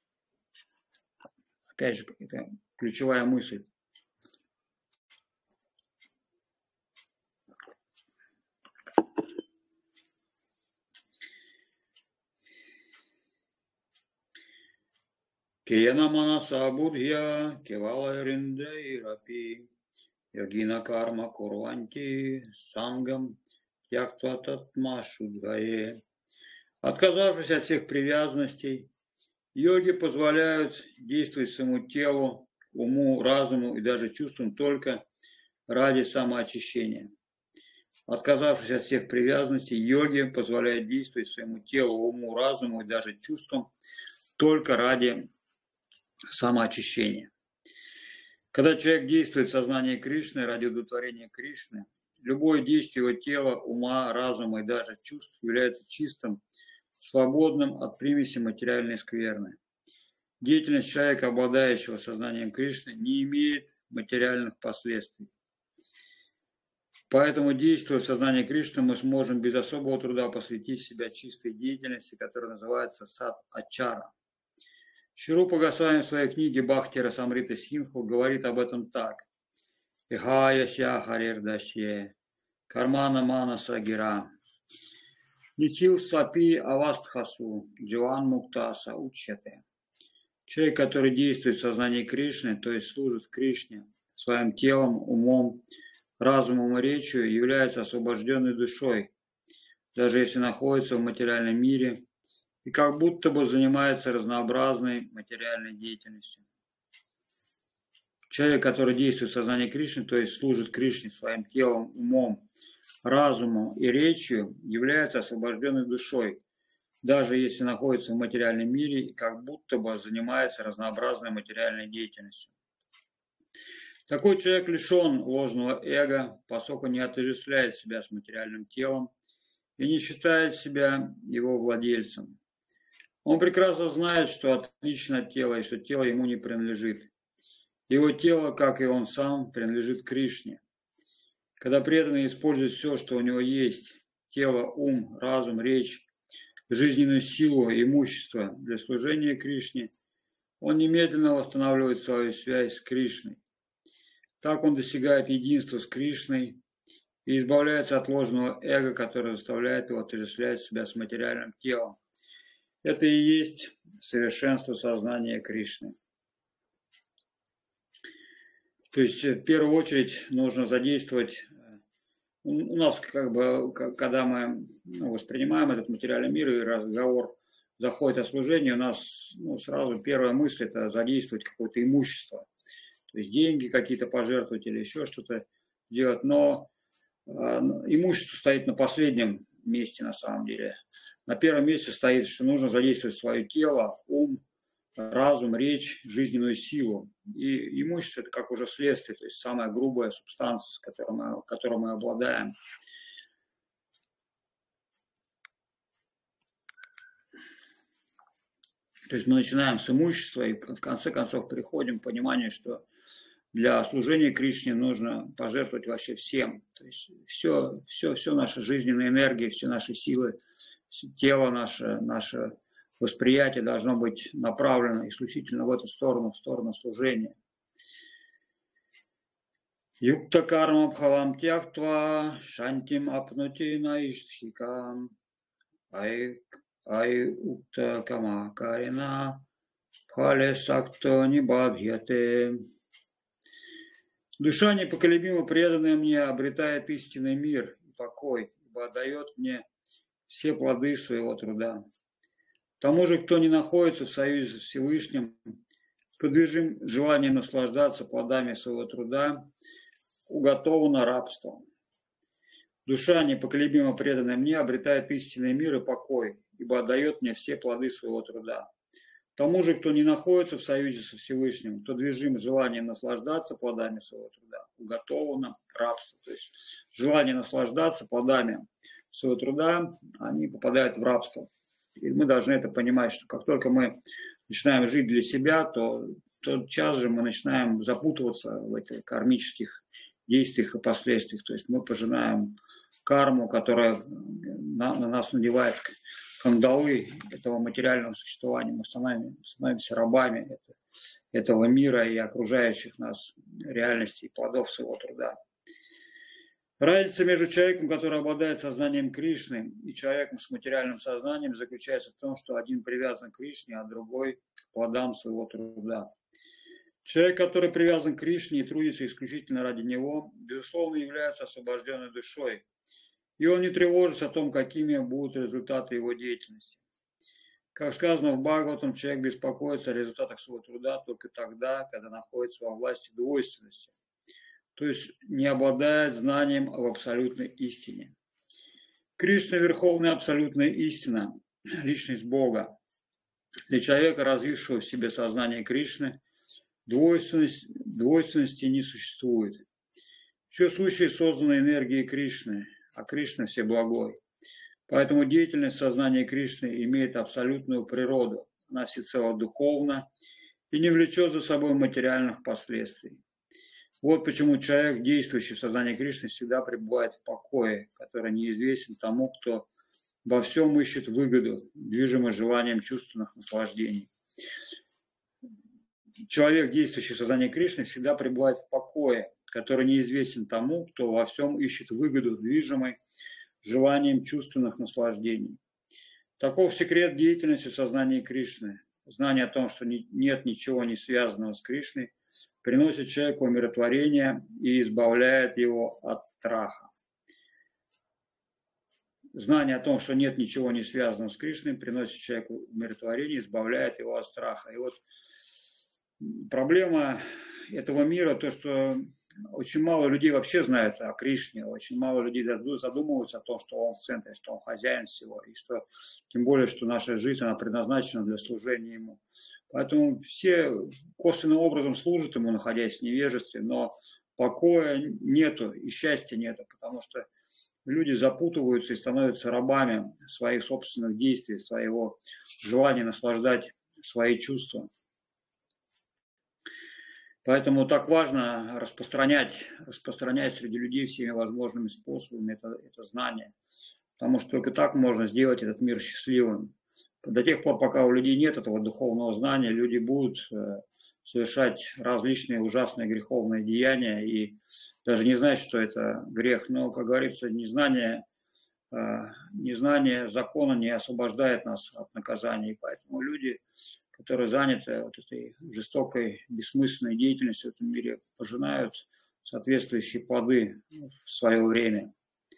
Опять же, это ключевая мысль. Кена манаса будхья кевала риндейрапи йогина карма курванти сангам тяктва татма шудгае. Отказавшись от всех привязанностей, йоги позволяют действовать своему телу, уму, разуму и даже чувствам только ради самоочищения. Отказавшись от всех привязанностей, йоги позволяют действовать своему телу, уму, разуму и даже чувствам только ради самоочищения. Когда человек действует в сознании Кришны ради удовлетворения Кришны, любое действие его тела, ума, разума и даже чувств является чистым, свободным от примеси материальной скверны. Деятельность человека, обладающего сознанием Кришны, не имеет материальных последствий. Поэтому, действуя в сознании Кришны, мы сможем без особого труда посвятить себя чистой деятельности, которая называется сат-ачара. Шрупа Госвами в своей книге Бхакти Расамрита Синху говорит об этом так. Ихая ся харирдашье, кармана манаса гира, нитил сапи авастхасу, дживан муктаса учете. Человек, который действует в сознании Кришны, то есть служит Кришне своим телом, умом, разумом и речью, является освобожденной душой, даже если находится в материальном мире и как будто бы занимается разнообразной материальной деятельностью. Человек, который действует в сознании Кришны, то есть служит Кришне своим телом, умом, разумом и речью, является освобожденной душой, даже если находится в материальном мире и как будто бы занимается разнообразной материальной деятельностью. Такой человек лишен ложного эго, поскольку не отождествляет себя с материальным телом и не считает себя его владельцем. Он прекрасно знает, что отлично от тела и что тело ему не принадлежит. Его тело, как и он сам, принадлежит Кришне. Когда преданный использует все, что у него есть, тело, ум, разум, речь, жизненную силу, имущество для служения Кришне, он немедленно восстанавливает свою связь с Кришной. Так он достигает единства с Кришной и избавляется от ложного эго, которое заставляет его отождествлять себя с материальным телом. Это и есть совершенство сознания Кришны. То есть в первую очередь нужно задействовать, у нас как бы, когда мы ну, воспринимаем этот материальный мир и разговор заходит о служении, у нас ну, сразу первая мысль это задействовать какое-то имущество. То есть деньги какие-то пожертвовать или еще что-то делать. Но э, имущество стоит на последнем месте на самом деле. На первом месте стоит, что нужно задействовать свое тело, ум, разум, речь, жизненную силу. И имущество это как уже следствие, то есть самая грубая субстанция, с которой мы, которой мы обладаем. То есть мы начинаем с имущества и в конце концов переходим к пониманию, что для служения Кришне нужно пожертвовать вообще всем. То есть все, все, все наша жизненная энергия, все наши силы, тело наше, наше восприятие должно быть направлено исключительно в эту сторону, в сторону служения. Юкта карма бхавам тяктва шантим апнути наиштхикам ай укта кама карина пхале сакто нибабхьяте. Душа, непоколебимо преданная мне, обретает истинный мир и покой, ибо отдает мне все плоды своего труда. Тому же, кто не находится в союзе с Всевышним, кто движим желанием наслаждаться плодами своего труда, уготовано рабство. Душа, непоколебимо преданная мне, обретает истинный мир и покой, ибо отдает мне все плоды своего труда. Тому же, кто не находится в союзе со Всевышним, кто движим желанием наслаждаться плодами своего труда, уготовано рабство. То есть желание наслаждаться плодами своего труда, они попадают в рабство. И мы должны это понимать, что как только мы начинаем жить для себя, то тотчас же мы начинаем запутываться в этих кармических действиях и последствиях. То есть мы пожинаем карму, которая на, на нас надевает кандалы этого материального существования. Мы становимся, становимся рабами этого, этого мира и окружающих нас реальностей, плодов своего труда. Разница между человеком, который обладает сознанием Кришны, и человеком с материальным сознанием заключается в том, что один привязан к Кришне, а другой к плодам своего труда. Человек, который привязан к Кришне и трудится исключительно ради него, безусловно, является освобожденной душой, и он не тревожится о том, какими будут результаты его деятельности. Как сказано в Бхагаватам, человек беспокоится о результатах своего труда только тогда, когда находится во власти двойственности, то есть не обладает знанием об абсолютной истине. Кришна – верховная абсолютная истина, личность Бога. Для человека, развившего в себе сознание Кришны, двойственность, двойственности не существует. Все сущее создано энергией Кришны, а Кришна всеблагой. Поэтому деятельность сознания Кришны имеет абсолютную природу. Она всецело духовна и не влечет за собой материальных последствий. Вот почему человек, действующий в сознании Кришны, всегда пребывает в покое, который неизвестен тому, кто во всем ищет выгоду, движимый желанием чувственных наслаждений. Человек, действующий в сознании Кришны, всегда пребывает в покое, который неизвестен тому, кто во всем ищет выгоду, движимой желанием чувственных наслаждений. Таков секрет деятельности в сознании Кришны. Знание о том, что нет ничего не связанного с Кришной, приносит человеку умиротворение и избавляет его от страха. Знание о том, что нет ничего не связанного с Кришной, приносит человеку умиротворение и избавляет его от страха. И вот проблема этого мира, то, что очень мало людей вообще знают о Кришне, очень мало людей задумываются о том, что он в центре, что он хозяин всего, и что, тем более, что наша жизнь, она предназначена для служения ему. Поэтому все косвенным образом служат ему, находясь в невежестве, но покоя нету и счастья нету, потому что люди запутываются и становятся рабами своих собственных действий, своего желания наслаждать свои чувства. Поэтому так важно распространять, распространять среди людей всеми возможными способами это, это знание, потому что только так можно сделать этот мир счастливым. До тех пор, пока у людей нет этого духовного знания, люди будут совершать различные ужасные греховные деяния и даже не знать, что это грех. Но, как говорится, незнание, незнание закона не освобождает нас от наказания. И поэтому люди, которые заняты вот этой жестокой, бессмысленной деятельностью в этом мире, пожинают соответствующие плоды в свое время.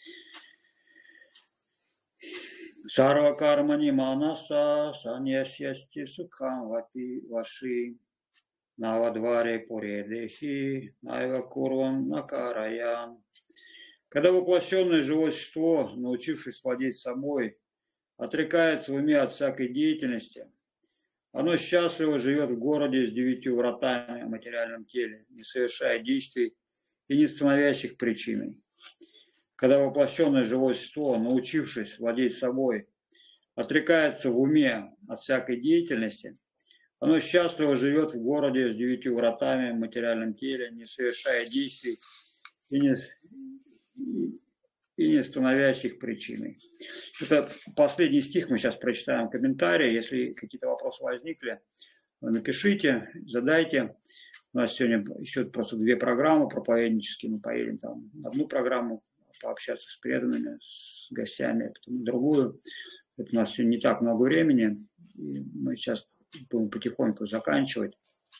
Сарва кармани манаса саньясьясти сукхам вапи ваши навадваре пуредехи найва курван накараян. Когда воплощенное живое существо, научившись владеть собой, отрекается в уме от всякой деятельности, оно счастливо живет в городе с девятью вратами в материальном теле, не совершая действий и не становясь их причиной. Когда воплощенное живое существо, научившись владеть собой, отрекается в уме от всякой деятельности, оно счастливо живет в городе с девятью вратами в материальном теле, не совершая действий и не, и не становясь их причиной. Это последний стих, мы сейчас прочитаем комментарии. Если какие-то вопросы возникли, напишите, задайте. У нас сегодня еще просто две программы проповеднические, мы поедем там одну программу, пообщаться с преданными, с гостями, потом другую. Это у нас сегодня не так много времени. И мы сейчас будем потихоньку заканчивать.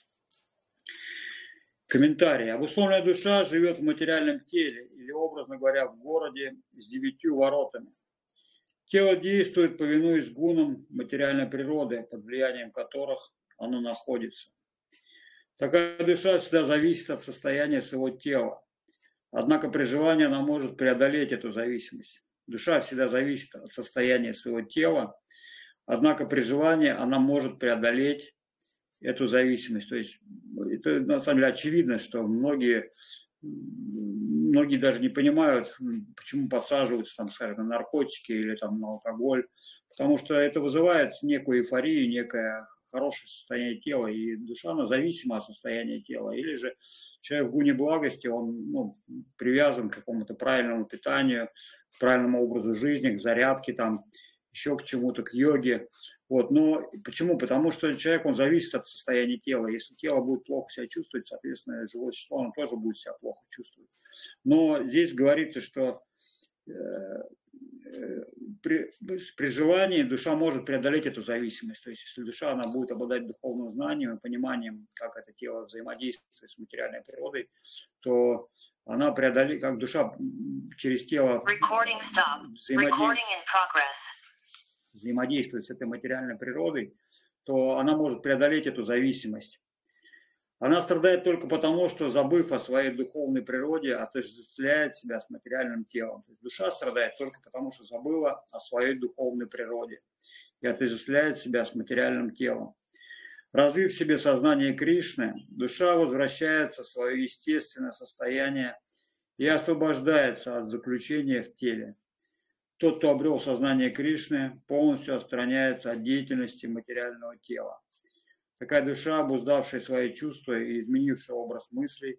Комментарий. Обусловленная душа живет в материальном теле, или, образно говоря, в городе с девятью воротами. Тело действует, повинуясь гунам материальной природы, под влиянием которых оно находится. Такая душа всегда зависит от состояния своего тела. Однако при желании она может преодолеть эту зависимость. Душа всегда зависит от состояния своего тела, однако при желании она может преодолеть эту зависимость. То есть это на самом деле очевидно, что многие, многие даже не понимают, почему подсаживаются там, скажем, на наркотики или там, на алкоголь, потому что это вызывает некую эйфорию, некое хорошее состояние тела, и душа, она зависима от состояния тела. Или же человек в гуне благости, он ну, привязан к какому-то правильному питанию, к правильному образу жизни, к зарядке, там, еще к чему-то, к йоге. Вот. Но почему? Потому что человек, он зависит от состояния тела. Если тело будет плохо себя чувствовать, соответственно, живое существо, оно тоже будет себя плохо чувствовать. Но здесь говорится, что э, При, при желании душа может преодолеть эту зависимость. То есть, если душа она будет обладать духовным знанием и пониманием, как это тело взаимодействует с материальной природой, то она преодолеет, как душа через тело взаимодействует, взаимодействует с этой материальной природой, то она может преодолеть эту зависимость. Она страдает только потому, что, забыв о своей духовной природе, отождествляет себя с материальным телом. То есть душа страдает только потому, что забыла о своей духовной природе и отождествляет себя с материальным телом. Развив в себе сознание Кришны, душа возвращается в свое естественное состояние и освобождается от заключения в теле. Тот, кто обрел сознание Кришны, полностью отстраняется от деятельности материального тела. Такая душа, обуздавшая свои чувства и изменившая образ мыслей,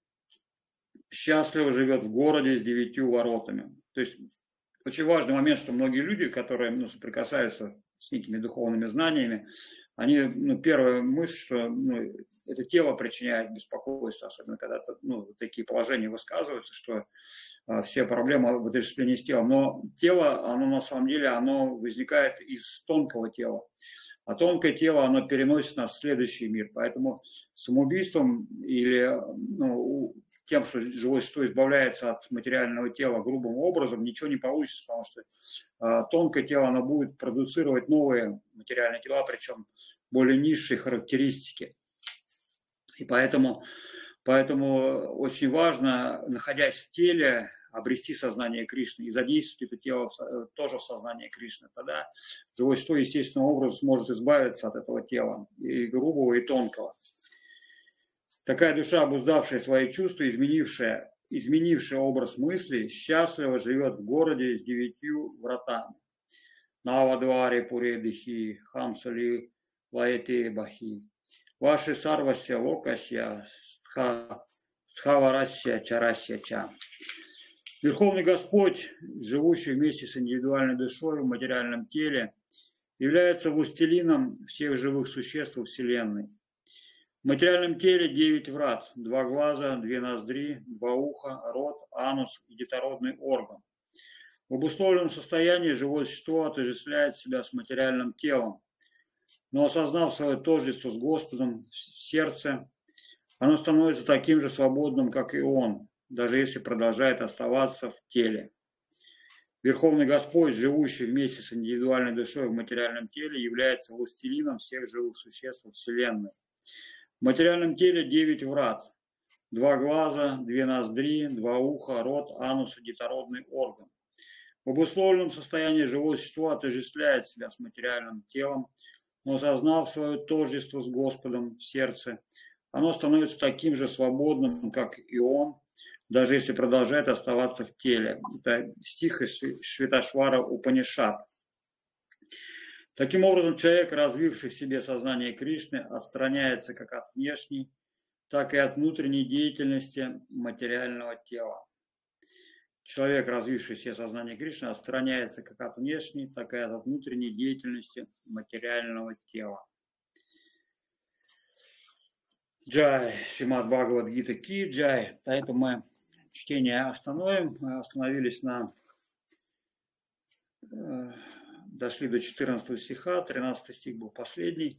счастливо живет в городе с девятью воротами. То есть очень важный момент, что многие люди, которые ну, соприкасаются с некими духовными знаниями, они, ну, первая мысль, что ну, это тело причиняет беспокойство, особенно когда ну, такие положения высказываются, что а, все проблемы в отождествлении с телом. Но тело, оно на самом деле, оно возникает из тонкого тела. А тонкое тело, оно переносит нас в следующий мир. Поэтому самоубийством или ну, тем, что живое существо избавляется от материального тела грубым образом, ничего не получится, потому что э, тонкое тело, оно будет продуцировать новые материальные тела, причем более низшие характеристики. И поэтому, поэтому очень важно, находясь в теле, обрести сознание Кришны и задействовать это тело тоже в сознание Кришны. Тогда живое существо естественным образом сможет избавиться от этого тела, и грубого, и тонкого. Такая душа, обуздавшая свои чувства, изменившая, изменившая образ мыслей, счастливо живет в городе с девятью вратами. Навадвари Пуредихи, Хамсали Лаэте Бахи, Ваши Сарвася Локася, Схаварася Чарася Ча. Верховный Господь, живущий вместе с индивидуальной душой в материальном теле, является властелином всех живых существ во Вселенной. В материальном теле девять врат, два глаза, две ноздри, два уха, рот, анус и детородный орган. В обусловленном состоянии живое существо отождествляет себя с материальным телом, но осознав свое тождество с Господом в сердце, оно становится таким же свободным, как и он, даже если продолжает оставаться в теле. Верховный Господь, живущий вместе с индивидуальной душой в материальном теле, является властелином всех живых существ Вселенной. В материальном теле девять врат, два глаза, две ноздри, два уха, рот, анус и детородный орган. В обусловленном состоянии живое существо отождествляет себя с материальным телом, но осознав свое тождество с Господом в сердце, оно становится таким же свободным, как и он, даже если продолжает оставаться в теле. Это стих из Шветашвара Упанишад. Таким образом, человек, развивший в себе сознание Кришны, отстраняется как от внешней, так и от внутренней деятельности материального тела. Человек, развивший в себе сознание Кришны, отстраняется как от внешней, так и от внутренней деятельности материального тела. Джай, Шримад Бхагавад-гита Ки Джай. Поэтому мы чтение остановим. Мы остановились на дошли до четырнадцатого стиха, тринадцатый стих был последний.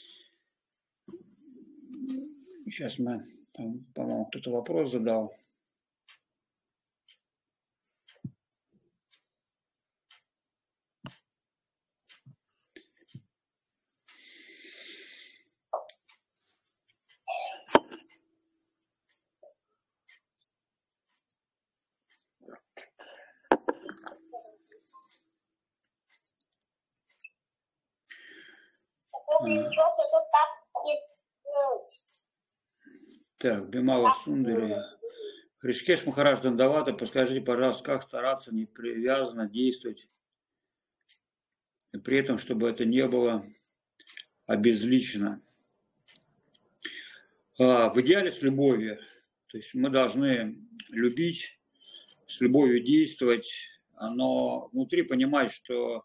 Сейчас мы, там, по-моему, кто-то вопрос задал. Так, Бимала Сундари. Ришикеш Махарадж Дандавата, подскажите, пожалуйста, как стараться не привязанно действовать, и при этом, чтобы это не было обезличено. В идеале с любовью. То есть мы должны любить, с любовью действовать, но внутри понимать, что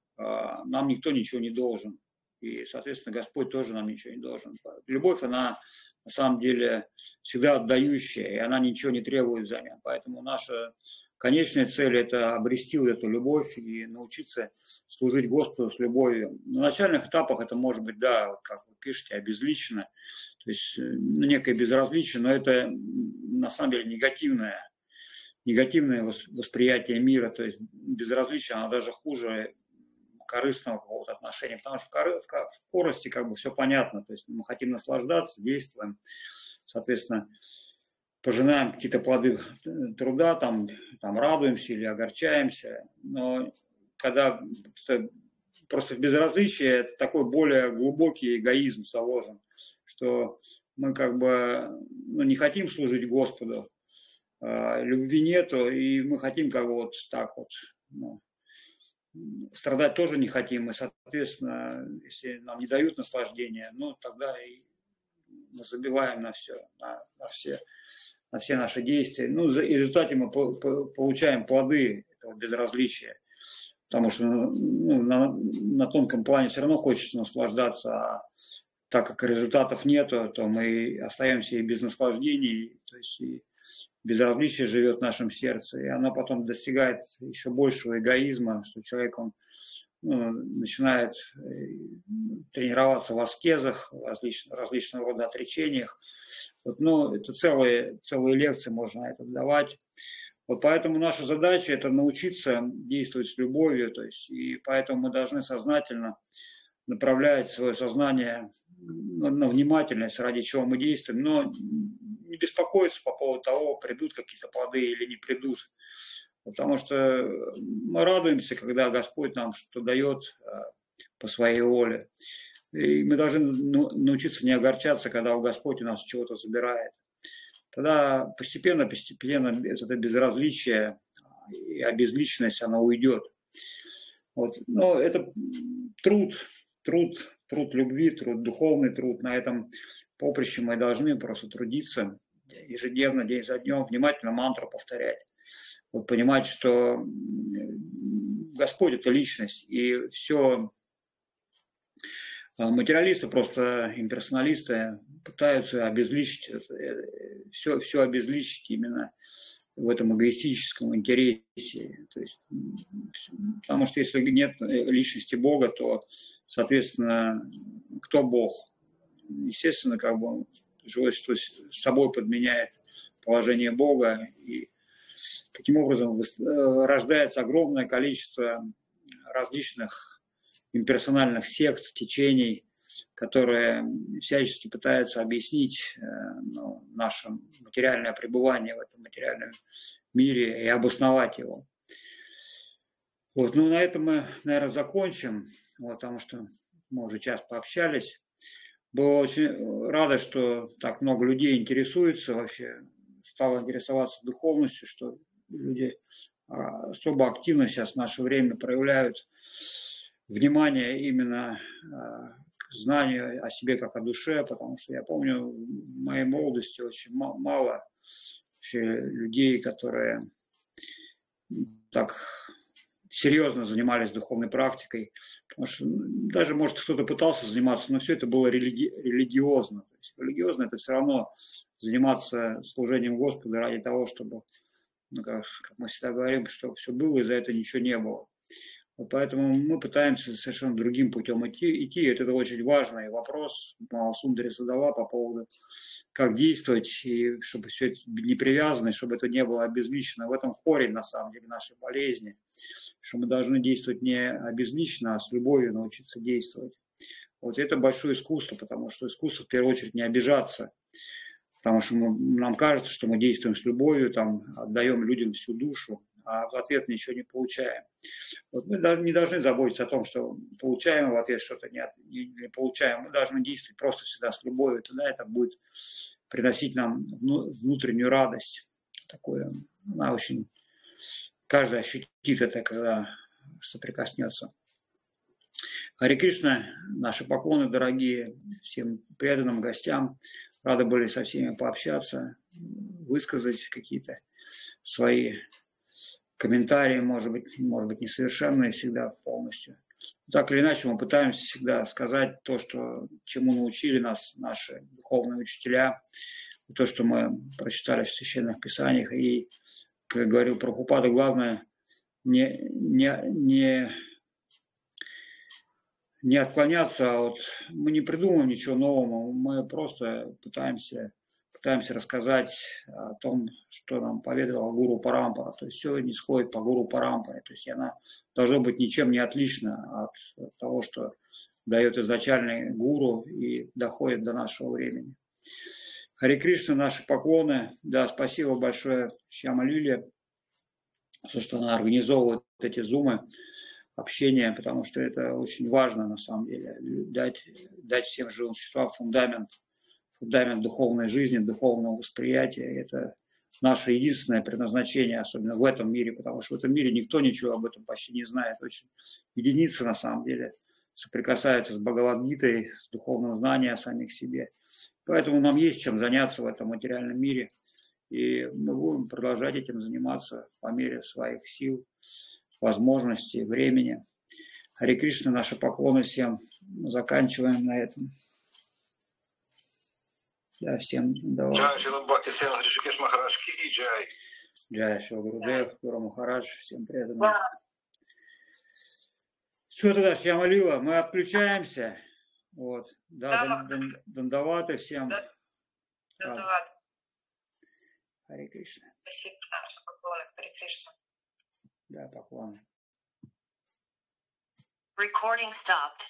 нам никто ничего не должен. И, соответственно, Господь тоже нам ничего не должен. Любовь, она на самом деле всегда отдающая, и она ничего не требует взамен. Поэтому наша конечная цель – это обрести вот эту любовь и научиться служить Господу с любовью. На начальных этапах это может быть, да, как вы пишете, обезличенно, то есть ну, некое безразличие, но это на самом деле негативное, негативное восприятие мира, то есть безразличие, оно даже хуже корыстного какого-то отношения, потому что в, коры, в корости как бы все понятно, то есть мы хотим наслаждаться, действуем, соответственно, пожинаем какие-то плоды труда, там, там радуемся или огорчаемся, но когда просто в безразличии это такой более глубокий эгоизм заложен, что мы как бы ну, не хотим служить Господу, любви нету, и мы хотим как бы вот так вот, ну, страдать тоже не хотим, и, соответственно, если нам не дают наслаждения, ну, тогда и мы забиваем на все, на, на все, на все наши действия. Ну, и в результате мы по, по, получаем плоды этого безразличия, потому что ну, на, на тонком плане все равно хочется наслаждаться, а так как результатов нету, то мы остаемся и без наслаждений, то есть и безразличие живет в нашем сердце, и оно потом достигает еще большего эгоизма, что человек он, ну, начинает тренироваться в аскезах, в различных, различного рода отречениях. Вот, ну, это целые, целые лекции можно это давать. Вот поэтому наша задача – это научиться действовать с любовью, то есть, и поэтому мы должны сознательно направлять свое сознание на внимательность, ради чего мы действуем, но не беспокоиться по поводу того, придут какие-то плоды или не придут. Потому что мы радуемся, когда Господь нам что-то дает по своей воле. И мы должны научиться не огорчаться, когда Господь у нас чего-то забирает. Тогда постепенно, постепенно это безразличие и обезличенность, она уйдет. Вот. Но это труд, труд, труд любви, труд, духовный труд. На этом поприще мы должны просто трудиться ежедневно, день за днем, внимательно мантру повторять. Вот понимать, что Господь – это личность, и все материалисты, просто имперсоналисты пытаются обезличить, все, все обезличить именно в этом эгоистическом интересе. То есть, потому что если нет личности Бога, то, соответственно, кто Бог? Естественно, как бы живое, что с собой подменяет положение Бога, и таким образом рождается огромное количество различных имперсональных сект, течений, которые всячески пытаются объяснить ну, наше материальное пребывание в этом материальном мире и обосновать его. Вот, ну, на этом мы, наверное, закончим, вот, потому что мы уже час пообщались. Было очень рада, что так много людей интересуется вообще, стало интересоваться духовностью, что люди особо активно сейчас в наше время проявляют внимание именно к знанию о себе как о душе, потому что я помню, в моей молодости очень мало вообще людей, которые так серьезно занимались духовной практикой, потому что даже, может, кто-то пытался заниматься, но все это было религи- религиозно. То есть религиозно это все равно заниматься служением Господу ради того, чтобы, ну, как, как мы всегда говорим, чтобы все было, и за это ничего не было. Вот поэтому мы пытаемся совершенно другим путем идти. идти. Это очень важный вопрос. Махасундари задала по поводу, как действовать, и чтобы все это не привязано, чтобы это не было обезличено. В этом корень, на самом деле, нашей болезни. Что мы должны действовать не обезлично, а с любовью научиться действовать. Вот это большое искусство, потому что искусство, в первую очередь, не обижаться. Потому что мы, нам кажется, что мы действуем с любовью, там, отдаем людям всю душу, а в ответ ничего не получаем. Вот мы не должны заботиться о том, что получаем в ответ что-то, не, не получаем. Мы должны действовать просто всегда с любовью. Тогда это будет приносить нам внутреннюю радость. Такое, она очень... Каждый ощутит это, когда соприкоснется. Харе Кришна, наши поклоны дорогие всем преданным гостям. Рады были со всеми пообщаться, высказать какие-то свои комментарии, может быть, может быть, несовершенные всегда полностью. Так или иначе, мы пытаемся всегда сказать то, что, чему научили нас наши духовные учителя, то, что мы прочитали в священных писаниях. И, как говорил Прабхупада, главное не, не, не, не отклоняться от... Мы не придумываем ничего нового, мы просто пытаемся... Пытаемся рассказать о том, что нам поведала Гуру Парампара. То есть все не сходит по Гуру Парампаре. То есть она должна быть ничем не отлична от того, что дает изначальный Гуру и доходит до нашего времени. Харе Кришна, наши поклоны. Да, спасибо большое Шьяма Лиле, за что она организовывает эти зумы, общение, потому что это очень важно на самом деле. Дать, дать всем живым существам фундамент. Фундамент духовной жизни, духовного восприятия. Это наше единственное предназначение, особенно в этом мире, потому что в этом мире никто ничего об этом почти не знает. Очень единицы, на самом деле, соприкасаются с Бхагавад-гитой, с духовным знанием о самих себе. Поэтому нам есть чем заняться в этом материальном мире. И мы будем продолжать этим заниматься по мере своих сил, возможностей, времени. Харе Кришна, наши поклоны всем. Мы заканчиваем на этом. Да, всем давай. Джай Шрила Бхактисвяна Hrishikesh Махарадж ки джай. Джай Шрила Гурудев, Гуру Махарадж, всем преданным. Что тогда, Шьяма Лила, мы отключаемся. Вот. Да, да. Дандаваты всем. Да. Дандаваты. Харе Кришна. Спасибо, наши поклоны. Харе Кришна. Да, поклоны. Recording stopped.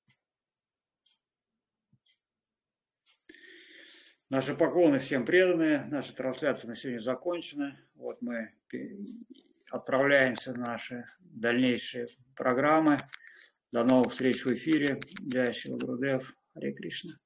Наши поклоны всем преданные, наша трансляция на сегодня закончена. Вот мы отправляемся в наши дальнейшие программы. До новых встреч в эфире. Джай Шрила Гурудев. Харе Кришна.